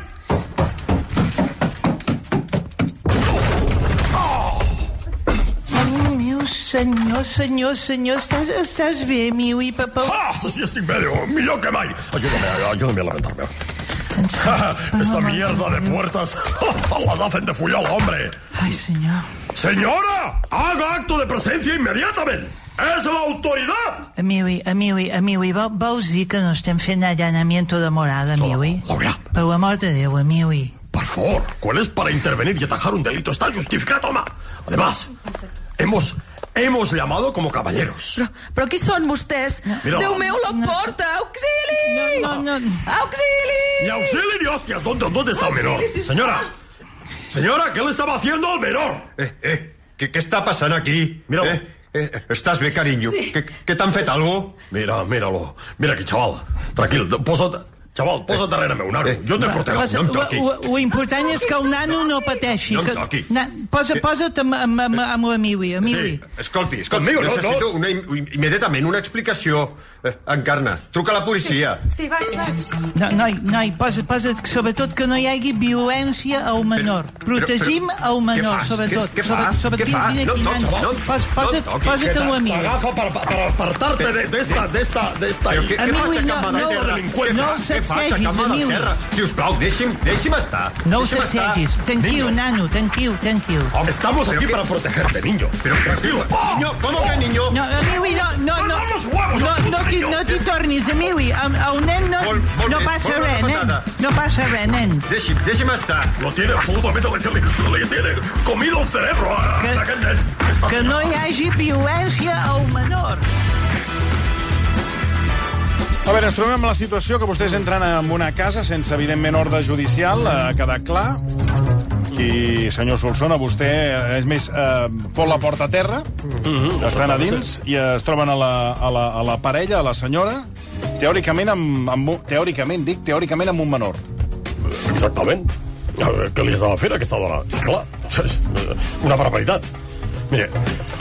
Senyor, senyor, senyor, estàs, estàs bé, Miui, papà? Ah, sí, estic bé, Déu, millor que mai. Ayúdame, ayúdame a levantarme. Esta mierda de puertas las hacen de fullol, hombre. Ay, señor. Señora, haga acto de presencia inmediatamente. És l'autoritat! Emili, Emili, Emili, vols dir que no estem fent allanamiento de morada, Emili? Laura. Per la mort de Déu, Emili. Por favor, ¿cuál es para intervenir y atajar un delito? Está justificado, ma. Además, hemos... Hemos llamado como caballeros. Però, però qui són vostès? Mira, Déu meu, la porta! Auxili! No, no, no. ¡Auxili! ¡Ni auxili ni hostias! ¿Dónde, dónde está el menor? Señora, señora, ¿qué le estaba haciendo al menor? Eh, eh, ¿qué, qué está pasando aquí? Míralo. Eh, eh, ¿Estás bien, cariño? Sí. ¿Qué, qué t'han fet, algo? Mira, míralo. Mira aquí, chaval. Tranquil, posa't... Chaval, posa't darrere meu, nano. Jo te protego. Posa, no em toquis. Lo important és que el nano no pateixi. No em que, toqui. Na, posa, posa't amb, amb, amb, amb l'Emili. Emili. Sí, escolti, escolti, Conmigo, no, necessito no. Una, immediatament una explicació. Eh, Encarna, truca a la policia. Sí, vaig, vaig. No, noi, noi, posa, posa, sobretot que no hi hagi violència al menor. Protegim el menor, sobretot. Què fa? Sobre, Què fa? Vine aquí, No, nano. no, Pos, posa't, no, posa't amb l'Emili. T'agafa per, per apartar-te de, d'esta, d'esta, d'esta... Però què, què Emili, faig a no, cama de no, terra? no Què fa? el Què faig a sacsegis, cama de Emili. terra? Si us plau, deixi'm, deixi'm estar. No el Deixi'm estar. sacsegis. Tranquil, nano, tranquil, tranquil. Estamos aquí para protegerte, niño. Pero tranquilo. Niño, ¿cómo que niño? No, Emili, no, no, no. Vamos, huevos, No, no t'hi no t'hi tornis, Emili. El, el nen no, Vol- vol no dir- passa vol una res, nen. patada. No passa res, nen. Deixi'm, deixi'm estar. Lo tiene absolutamente... Le, le tiene comido el cerebro a, Que- a aquest nen. Que no hi hagi violència al menor. A veure, ens trobem amb la situació que vostès entren en una casa sense, evidentment, ordre judicial, ha quedat clar. I, senyor Solsona, vostè, és més, eh, pot la porta a terra, mm-hmm. estan a dins, i es troben a la, a la, a la parella, a la senyora, teòricament, amb, amb, teòricament, dic, teòricament amb un menor. Exactament. Què li estava fent, aquesta dona? Sí, clar, una barbaritat. Mire,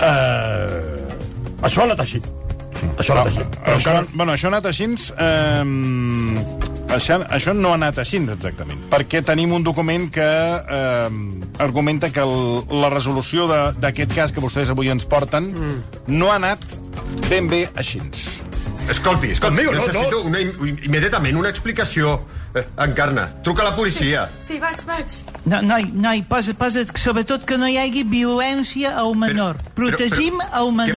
eh, això ha anat així. Això ha anat així. Però això, bueno, això ha anat així... Eh, això, això no ha anat així, exactament. Perquè tenim un document que eh, argumenta que el, la resolució d'aquest cas que vostès avui ens porten mm. no ha anat ben bé així. Escolti, escolti, Conmigo, no, necessito no. Una, immediatament una explicació. Eh, Encarna, truca a la policia. Sí, sí, vaig, vaig. No, noi, noi, posa, posa, sobretot que no hi hagi violència al menor. Però, Protegim però, però, el menor.